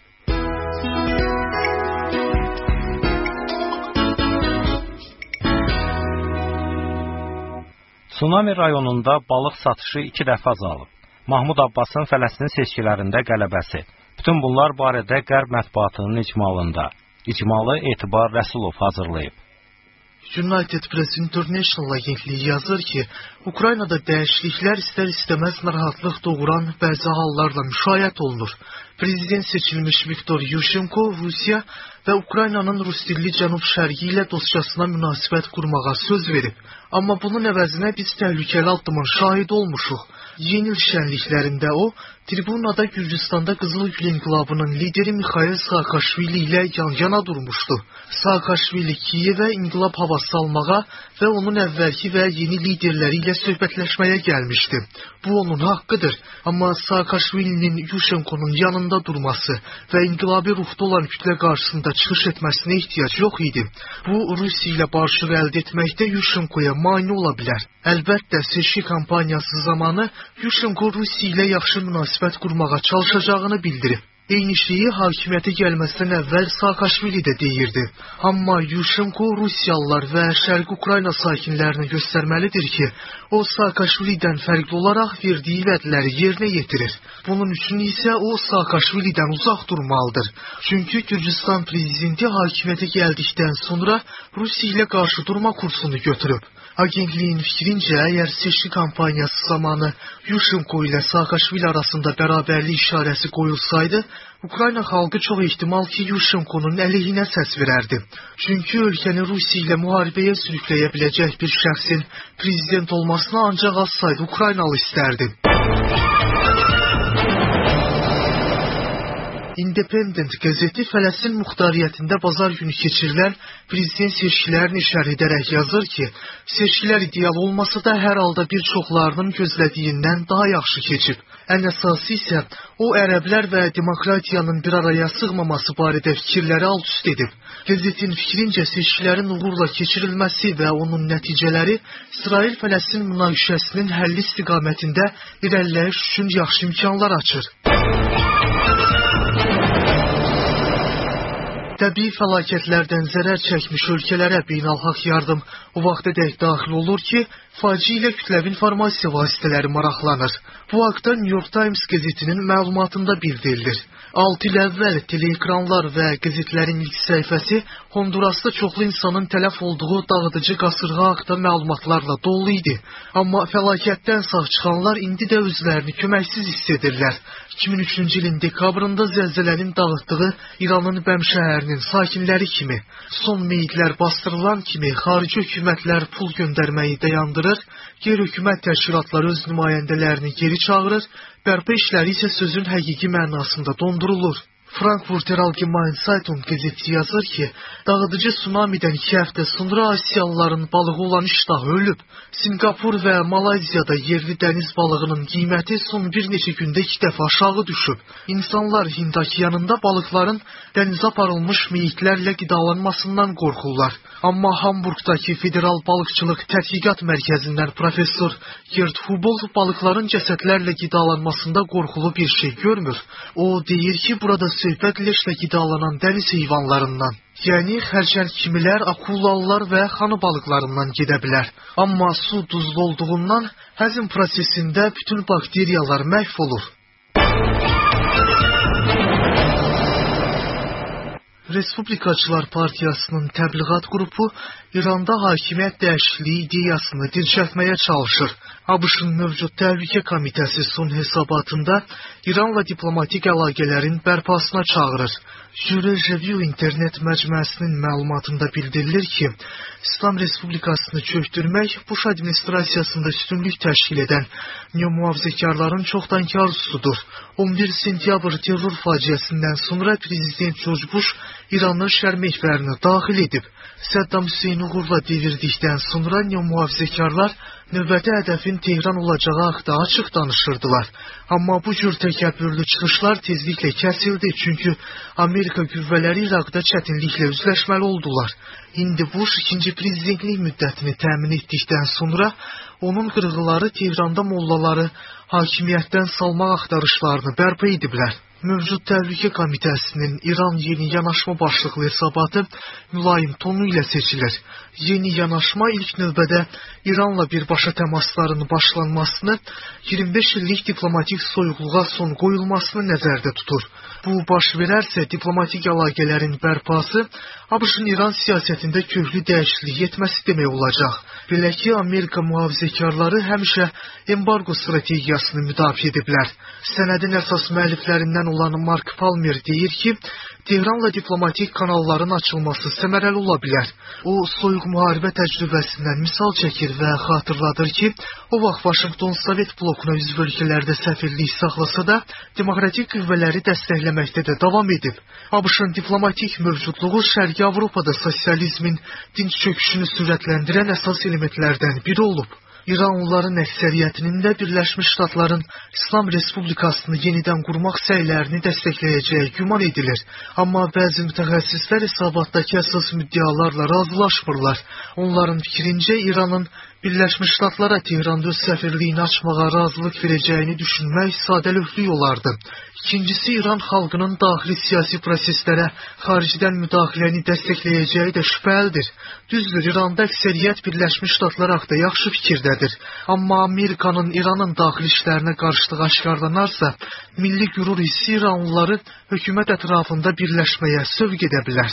Tsunami rayonunda balıq satışı iki dəfə azalıb. Mahmud Abbasın Fələstin seçkilərində qələbəsi. Bütün bunlar barədə Qərb mətbuatının icmalında. İcmalı Etibar Rəsulov hazırlayıb. United Press International agentliyi yazır ki, Ukraynada dəyişikliklər istər-istəməz narahatlıq doğuran bəzi hallarla müşahidə olunur. Prezident seçilmiş Viktor Yushchenko Rusiya və Ukraynanın rus dilli cənub-şərqi ilə dostcasına münasibət qurmağa söz verib. Amma bunun əvəzinə biz təhlükəli addımın şahid olmuşuq. Yeni il şənliklərində o, tribunada Gürcüstanda Qızıl Gül İnqilabının lideri Mikhail Saakashvili ilə yan-yana durmuşdu. Saakashvili Kiyevə inqilab havası almağa və onun əvvəlki və yeni liderləri ilə söhbətləşməyə gəlmişdi. Bu onun haqqıdır. Amma Saakashvilinin Yushchenko'nun yanında yanında durması və inqilabi ruhda olan kütlə qarşısında çıxış etməsinə ehtiyac yox idi. Bu, Rusiya ilə barışıq əldə etməkdə Yushchenkoya mane ola bilər. Əlbəttə, seçki kampaniyası zamanı Yushchenko Rusiya ilə yaxşı münasibət qurmağa çalışacağını bildirib. Eyni şeyi hakimiyyətə gəlməzdən əvvəl Saakashvili də deyirdi. Amma Yushchenko Rusiyalılar və Şərqi Ukrayna sakinlərinə göstərməlidir ki, o Saakashvilidən fərqli olaraq verdiyi vədləri yerinə yetirir. Bunun üçün isə o Saakashvilidən uzaq durmalıdır. Çünki Gürcüstan prezidenti hakimiyyətə gəldikdən sonra Rusiya ilə qarşı durma kursunu götürüb. Agentliyin fikrincə, əgər seçki kampaniyası zamanı Yushchenko ilə Saakashvili arasında bərabərlik işarəsi qoyulsaydı, Ukrayna xalqı çox ehtimal ki, Yushchenkonun əleyhinə səs verərdi. Çünki ölkəni Rusiya ilə müharibəyə sürükləyə biləcək bir şəxsin prezident olmasına ancaq az sayda Ukraynalı istərdi. Independent qəzeti Fələstin muxtariyyətində bazar günü keçirilən prezident seçkilərini şərh edərək yazır ki, seçkilər ideal olmasa da hər halda bir çoxlarının gözlədiyindən daha yaxşı keçib. Ən əsası isə o ərəblər və demokratiyanın bir araya sığmaması barədə fikirləri alt-üst edib. Qəzetin fikrincə seçkilərin uğurla keçirilməsi və onun nəticələri İsrail-Fələstin münaqişəsinin həlli istiqamətində irəliləyiş üçün yaxşı imkanlar açır. Təbii fəlakətlərdən zərər çəkmiş ölkələrə beynəlxalq yardım o vaxtadək daxil olur ki, faciə ilə kütləvi informasiya vasitələri maraqlanır. Bu haqda New York Times qəzetinin məlumatında bildirilir. altı il əvvəl teleekranlar və qəzetlərin ilk səhifəsi Hondurasda çoxlu insanın tələf olduğu dağıdıcı qasırğa haqda məlumatlarla dolu idi. Amma fəlakətdən sağ çıxanlar indi də özlərini köməksiz hiss edirlər. iki min üçüncü ilin dekabrında zəlzələnin dağıtdığı İranın Bəm şəhərinin sakinləri kimi, son meyidlər bastırılan kimi xarici hökumətlər pul göndərməyi dayandırır, qeyri-hökumət təşkilatları öz nümayəndələrini geri çağırır, bərpa işləri isə sözün həqiqi mənasında dondurulur. Frankfurter Allgemeine Zeitung qəzeti yazır ki, dağıdıcı tsunamidən iki həftə sonra Asiyalıların balığı olan iştahı ölüb. Singapur və Malayziyada yerli dəniz balığının qiyməti son bir neçə gündə iki dəfə aşağı düşüb. İnsanlar Hind okeanında balıqların dənizə aparılmış meyitlərlə qidalanmasından qorxurlar. Amma Hamburgdakı Federal Balıqçılıq Tədqiqat Mərkəzindən professor Gerd Hubel balıqların cəsədlərlə qidalanmasında qorxulu bir şey görmür. O deyir ki, burada söhbət leşlə qidalanan dəniz heyvanlarından, yəni xərçəng kimilər, akulalılar və xanı balıqlarından gedə bilər. Amma su duzlu olduğundan həzm prosesində bütün bakteriyalar məhv olur. Respublikaçılar Partiyasının təbliğat qrupu İranda hakimiyyət dəyişikliyi ideyasını dirçəltməyə çalışır. ABŞ-ın mövcud təhlükə komitəsi son hesabatında İranla diplomatik əlaqələrin bərpasına çağırır. Jure Review internet məcmuəsinin məlumatında bildirilir ki, İslam Respublikasını çöktürmək Bush administrasiyasında üstünlük təşkil edən neo-mühafizəkarların çoxdankar arzusudur. on bir sentyabr terror faciəsindən sonra prezident George Bush İranın şər məhbərini daxil edib. Saddam Hüseyn uğurla devirdikdən sonra neo-mühafizəkarlar növbəti hədəfin Tehran olacağı haqda açıq danışırdılar. Amma bu cür təkəbbürlü çıxışlar tezliklə kəsildi, çünki Amerika qüvvələri İraqda çətinliklə üzləşməli oldular. İndi Bush ikinci prezidentlik müddətini təmin etdikdən sonra onun qırğıları Tehranda mollaları hakimiyyətdən salmaq axtarışlarını bərpa ediblər. Mövcud Təhlükə Komitəsinin İran yeni yanaşma başlıqlı hesabatı mülayim tonu ilə seçilir. Yeni yanaşma ilk növbədə İranla birbaşa təmasların başlanmasını, iyirmi beş illik diplomatik soyuqluğa son qoyulmasını nəzərdə tutur. Bu baş verərsə diplomatik əlaqələrin bərpası ABŞ-ın İran siyasətində köklü dəyişiklik etməsi demək olacaq. Belə ki, Amerika mühafizəkarları həmişə embargo strategiyasını müdafiə ediblər. Sənədin əsas müəlliflərindən olan Mark Palmer deyir ki, Tehranla diplomatik kanalların açılması səmərəli ola bilər. O, soyuq müharibə təcrübəsindən misal çəkir və xatırladır ki, o vaxt Vaşinqton Sovet blokuna üzv ölkələrdə səfirlik saxlasa da, demokratik qüvvələri dəstəkləməkdə də davam edib. ABŞ-ın diplomatik mövcudluğu Şərqi Avropada sosializmin dinç çöküşünü sürətləndirən əsas elementlərdən biri olub. İranlıların əksəriyyətinin də Birləşmiş Ştatların İslam Respublikasını yenidən qurmaq səylərini dəstəkləyəcəyi güman edilir. Amma bəzi mütəxəssislər hesabatdakı əsas müddəalarla razılaşmırlar. Onların fikrincə İranın Birləşmiş Ştatlara Tehranda öz səfirliyini açmağa razılıq verəcəyini düşünmək sadəlövhlük olardı. İkincisi, İran xalqının daxili siyasi proseslərə xaricdən müdaxiləni dəstəkləyəcəyi də şübhəlidir. Düzdür, İranda əksəriyyət Birləşmiş Ştatlar haqda yaxşı fikirdədir. Amma Amerikanın İranın daxili işlərinə qarışdığı aşkarlanarsa, milli qürur hissi İranlıları hökumət ətrafında birləşməyə sövq edə bilər.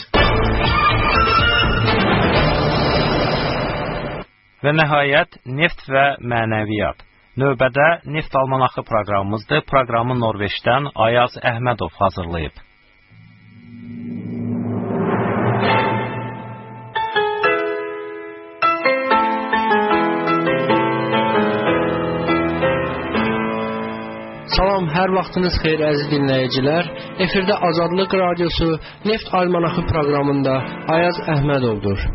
Və nəhayət, neft və mənəviyyat. Növbədə Neft Almanaxı proqramımızdır. Proqramı Norveçdən Ayaz Əhmədov hazırlayıb. Salam, hər vaxtınız xeyir əziz dinləyicilər. Efirdə Azadlıq Radiosu Neft Almanaxı proqramında Ayaz Əhmədovdur.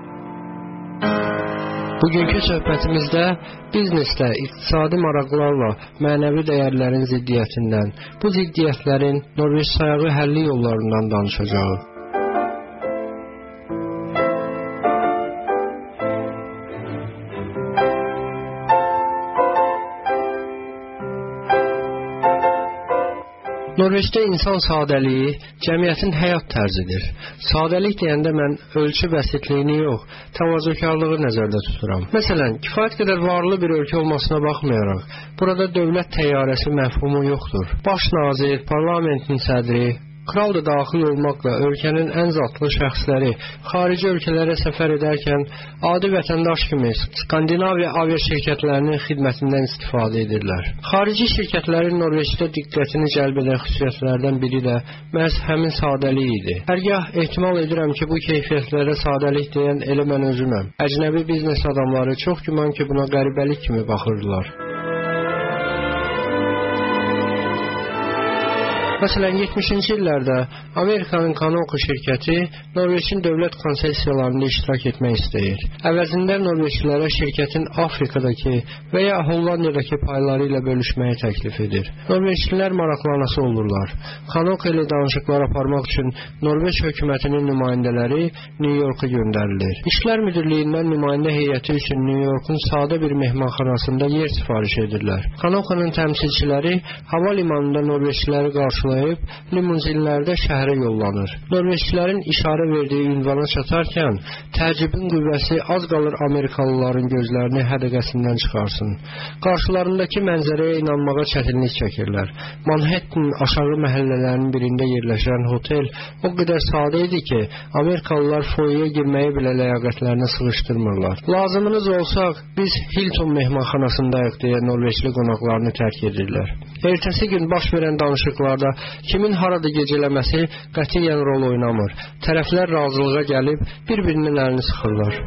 Bugünkü söhbətimizdə biznesdə iqtisadi maraqlarla mənəvi dəyərlərin ziddiyyətindən, bu ziddiyyətlərin Norveç sayağı həlli yollarından danışacağıq. Norveçdə insan sadəliyi cəmiyyətin həyat tərzidir. Sadəlik deyəndə mən ölçü bəsitliyini yox, təvazökarlığı nəzərdə tuturam. Məsələn, kifayət qədər varlı bir ölkə olmasına baxmayaraq, burada dövlət təyyarəsi məfhumu yoxdur. Baş nazir, parlamentin sədri, kral da daxil olmaqla ölkənin ən zatlı şəxsləri xarici ölkələrə səfər edərkən adi vətəndaş kimi Skandinaviya aviaşirkətlərinin xidmətindən istifadə edirlər. Xarici şirkətlərin Norveçdə diqqətini cəlb edən xüsusiyyətlərdən biri də məhz həmin sadəlik idi. Hərgah ehtimal edirəm ki, bu keyfiyyətlərə sadəlik deyən elə mən özüməm. Əcnəbi biznes adamları çox güman ki, buna qəribəlik kimi baxırdılar. Məsələn, yetmişinci illərdə Amerikanın Kanoku şirkəti Norveçin dövlət konsesiyalarında iştirak etmək istəyir. Əvəzində Norveçlilərə şirkətin Afrikadakı və ya Hollandiyadakı payları ilə bölüşməyi təklif edir. Norveçlilər maraqlanası olurlar. Kanoku ilə danışıqlar aparmaq üçün Norveç hökumətinin nümayəndələri New Yorka göndərilir. İşlər Müdürlüyündən nümayəndə heyəti üçün New Yorkun sadə bir mehmanxanasında yer sifariş edirlər. Kanokunun təmsilçiləri hava limanında Norveçliləri qarşı limuzinlərdə şəhərə yollanır. Norveçlilərin işarə verdiyi ünvana çatarkən təəccübün qüvvəsi az qalır Amerikalıların gözlərini hədəqəsindən çıxarsın. Qarşılarındakı mənzərəyə inanmağa çətinlik çəkirlər. Manhattan aşağı məhəllələrinin birində yerləşən hotel o qədər sadə idi ki, Amerikalılar foyeyə girməyi belə ləyaqətlərinə sığışdırmırlar. Lazımınız olsaq, biz Hilton mehmanxanasındayıq deyə Norveçli qonaqlarını tərk edirlər. Ertəsi gün baş verən danışıqlarda kimin harada gecələməsi qətiyyən rol oynamır. Tərəflər razılığa gəlib bir-birinin əlini sıxırlar.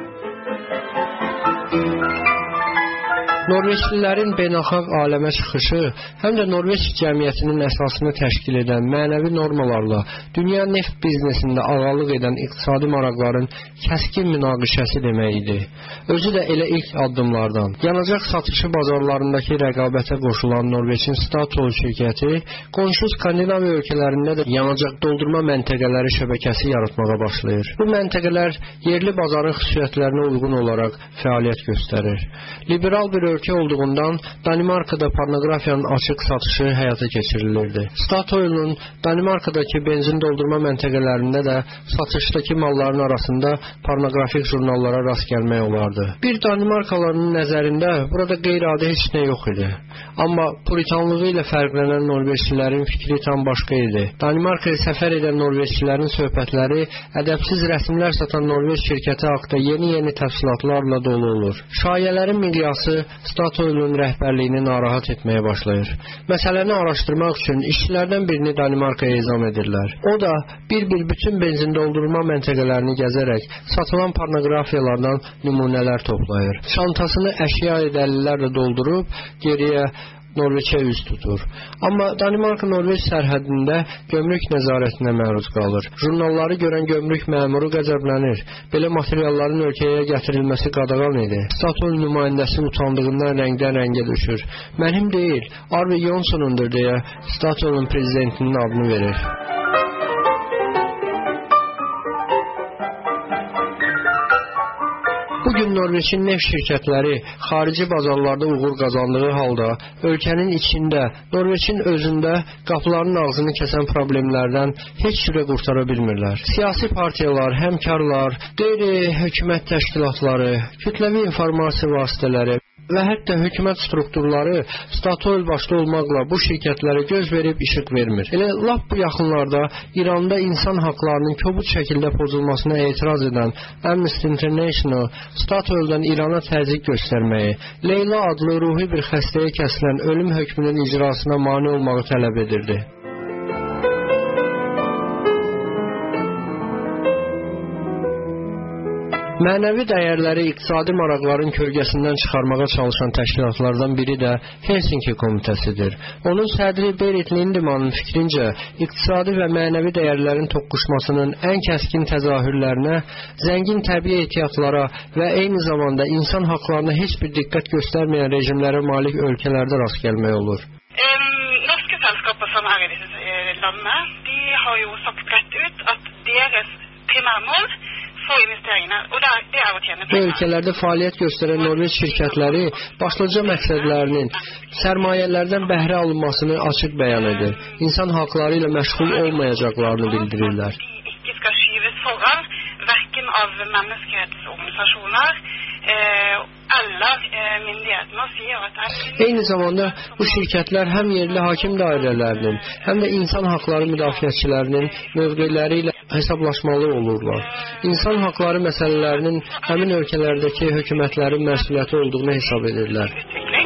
Norveçlilərin beynəlxalq aləmə çıxışı həm də Norveç cəmiyyətinin əsasını təşkil edən mənəvi normalarla dünya neft biznesində ağalıq edən iqtisadi maraqların kəskin münaqişəsi demək idi. Özü də elə ilk addımlardan. Yanacaq satışı bazarlarındakı rəqabətə qoşulan Norveçin Statoil şirkəti qonşu Skandinaviya ölkələrində də yanacaq doldurma məntəqələri şəbəkəsi yaratmağa başlayır. Bu məntəqələr yerli bazarın xüsusiyyətlərinə uyğun olaraq fəaliyyət göstərir. Liberal bir ölkə olduğundan Danimarkada pornoqrafiyanın açıq satışı həyata keçirilirdi. Statoil'un Danimarkadakı benzin doldurma məntəqələrində də satışdakı malların arasında pornoqrafik jurnallara rast gəlmək olardı. Bir Danimarkalıların nəzərində burada qeyri-adi heç nə yox idi. Amma puritanlığı ilə fərqlənən Norveçlilərin fikri tam başqa idi. Danimarkaya səfər edən Norveçlilərin söhbətləri ədəbsiz rəsmlər satan Norveç şirkəti haqqında yeni-yeni təfsilatlarla dolu olur. Şayələrin miqyası Statoil'un rəhbərliyini narahat etməyə başlayır. Məsələni araşdırmaq üçün işçilərdən birini Danimarkaya izam edirlər. O da bir-bir bütün benzin doldurma məntəqələrini gəzərək satılan pornoqrafiyalardan nümunələr toplayır. Çantasını əşya-i dəlillərlə doldurub geriyə Norveçə üz tutur. Amma Danimarka-Norveç sərhədində gömrük nəzarətinə məruz qalır. Jurnalları görən gömrük məmuru qəzəblənir. Belə materialların ölkəyə gətirilməsi qadağan edir. Statoil nümayəndəsi utandığından rəngdən rəngə düşür. Mənim deyil, Arve Jonssonundur deyə Statoilin prezidentinin adını verir. Bugün Norveçin neft şirkətləri xarici bazarlarda uğur qazandığı halda ölkənin içində, Norveçin özündə qapıların ağzını kəsən problemlərdən heç cürə qurtara bilmirlər. Siyasi partiyalar, həmkarlar, qeyri-hökumət təşkilatları, kütləvi informasiya vasitələri və hətta hökumət strukturları Statoil başda olmaqla bu şirkətlərə göz verib işıq vermir. Elə lap bu yaxınlarda İranda insan haqlarının kobud şəkildə pozulmasına etiraz edən Amnesty International Statoildən İrana təzyiq göstərməyi, Leyla adlı ruhi bir xəstəyə kəsilən ölüm hökmünün icrasına mane olmağı tələb edirdi. Mənəvi dəyərləri iqtisadi maraqların kölgəsindən çıxarmağa çalışan təşkilatlardan biri də Helsinki komitəsidir. Onun sədri Berit Lindemanın fikrincə, iqtisadi və mənəvi dəyərlərin toqquşmasının ən kəskin təzahürlərinə, zəngin təbii ehtiyatlara və eyni zamanda insan haqlarına heç bir diqqət göstərməyən rejimlərə malik ölkələrdə rast gəlmək olur. Norske selskaper som er i disse landene, de har jo sagt rett ut at deres primærmål Bu ölkələrdə fəaliyyət göstərən Norveç şirkətləri başlıca məqsədlərinin sərmayələrdən bəhrə alınmasını açıq bəyan edir. İnsan haqları ilə məşğul olmayacaqlarını bildirirlər. Eyni zamanda bu şirkətlər həm yerli hakim dairələrinin, həm də insan haqları müdafiəçilərinin mövqeləri ilə hesablaşmalı olurlar. İnsan haqları məsələlərinin həmin ölkələrdəki hökumətlərin məsuliyyəti olduğunu hesab edirlər.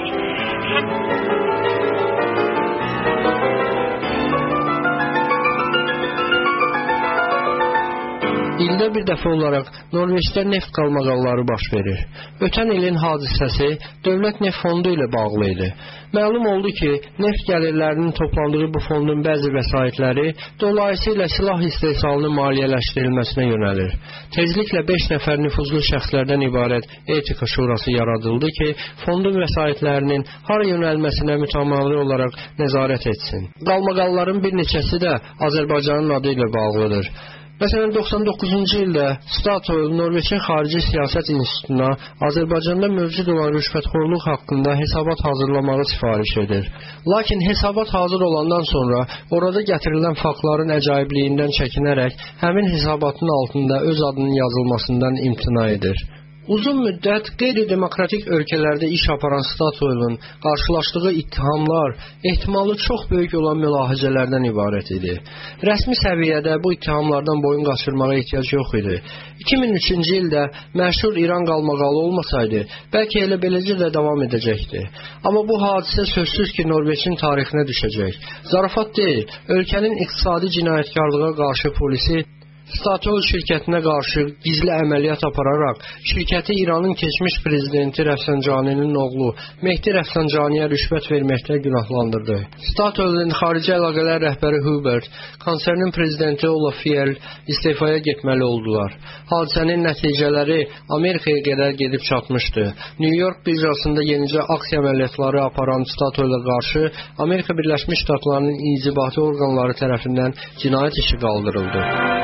İldə bir dəfə olaraq Norveçdə neft qalmaqalları baş verir. Ötən ilin hadisəsi Dövlət Neft Fondu ilə bağlı idi. Məlum oldu ki, neft gəlirlərinin toplandığı bu fondun bəzi vəsaitləri dolayısıyla silah istehsalının maliyyələşdirilməsinə yönəlir. Tezliklə beş nəfər nüfuzlu şəxslərdən ibarət etika şurası yaradıldı ki, fondun vəsaitlərinin hara yönəlməsinə mütəmadi olaraq nəzarət etsin. Qalmaqalların bir neçəsi də Azərbaycanın adı ilə bağlıdır. Məsələn, doxsan doqquzuncu ildə Statoil Norveçin Xarici Siyasət İnstitutuna Azərbaycanda mövcud olan rüşvətxorluq haqqında hesabat hazırlamağı sifariş edir. Lakin hesabat hazır olandan sonra orada gətirilən faktların əcayibliyindən çəkinərək həmin hesabatın altında öz adının yazılmasından imtina edir. Uzun müddət qeyri-demokratik ölkələrdə iş aparan Statoilin qarşılaşdığı ittihamlar ehtimalı çox böyük olan mülahizələrdən ibarət idi. Rəsmi səviyyədə bu ittihamlardan boyun qaçırmağa ehtiyac yox idi. iki min üçüncü ildə məşhur İran qalmaqalı olmasaydı, bəlkə elə beləcə də davam edəcəkdi. Amma bu hadisə sözsüz ki, Norveçin tarixinə düşəcək. Zarafat deyil, ölkənin iqtisadi cinayətkarlığa qarşı polisi Statoil şirkətinə qarşı gizli əməliyyat apararaq şirkəti İranın keçmiş prezidenti Rəfsanjaninin oğlu Mehdi Rəfsanjaniyə rüşvət verməklə günahlandırdı. Statoilin xarici əlaqələr rəhbəri Hubert, konsernin prezidenti Olaf Fjell istefaya getməli oldular. Hadisənin nəticələri Amerikaya qədər gedib çatmışdı. New York birjasında yenicə aksiya əməliyyatları aparan Statoilə qarşı Amerika Birləşmiş Ştatlarının inzibati orqanları tərəfindən cinayət işi qaldırıldı.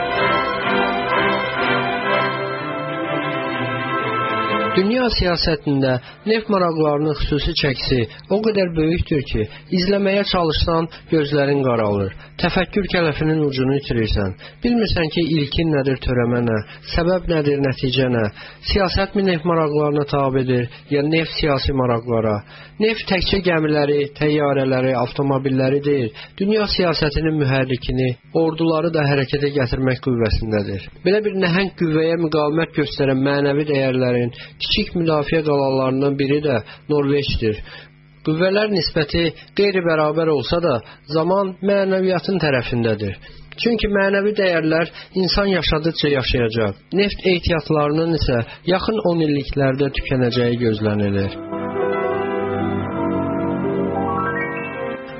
Dünya siyasətində neft maraqlarının xüsusi çəkisi o qədər böyükdür ki, izləməyə çalışsan gözlərin qaralır. Təfəkkür kələfinin ucunu itirirsən. Bilmirsən ki, ilkin nədir, törəmə nə, səbəb nədir, nəticə nə, siyasət mi neft maraqlarına tabidir, ya neft siyasi maraqlara. Neft təkcə gəmiləri, təyyarələri, avtomobilləri deyil, dünya siyasətinin mühərrikini, orduları da hərəkətə gətirmək qüvvəsindədir. Belə bir nəhəng qüvvəyə müqavimət göstərən mənəvi dəyərlərin kiçik müdafiə qalalarından biri də Norveçdir. Qüvvələr nisbəti qeyri-bərabər olsa da, zaman mənəviyyatın tərəfindədir. Çünki mənəvi dəyərlər insan yaşadıkca yaşayacaq. Neft ehtiyatlarının isə yaxın on illiklərdə tükənəcəyi gözlənilir.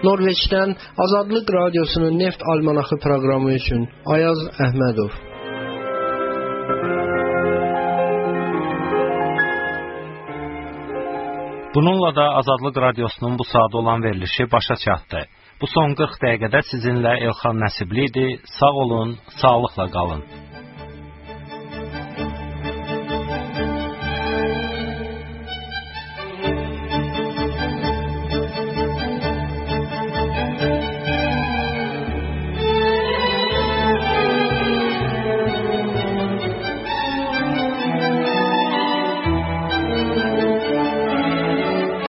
Norveçdən Azadlıq Radiosunun Neft Almanaxı proqramı üçün Ayaz Əhmədov. Bununla da Azadlıq Radiosunun bu saata olan verilişi başa çatdı. Bu son qırx dəqiqədə sizinlə Elxan Nəsibli idi. Sağ olun, sağlıqla qalın.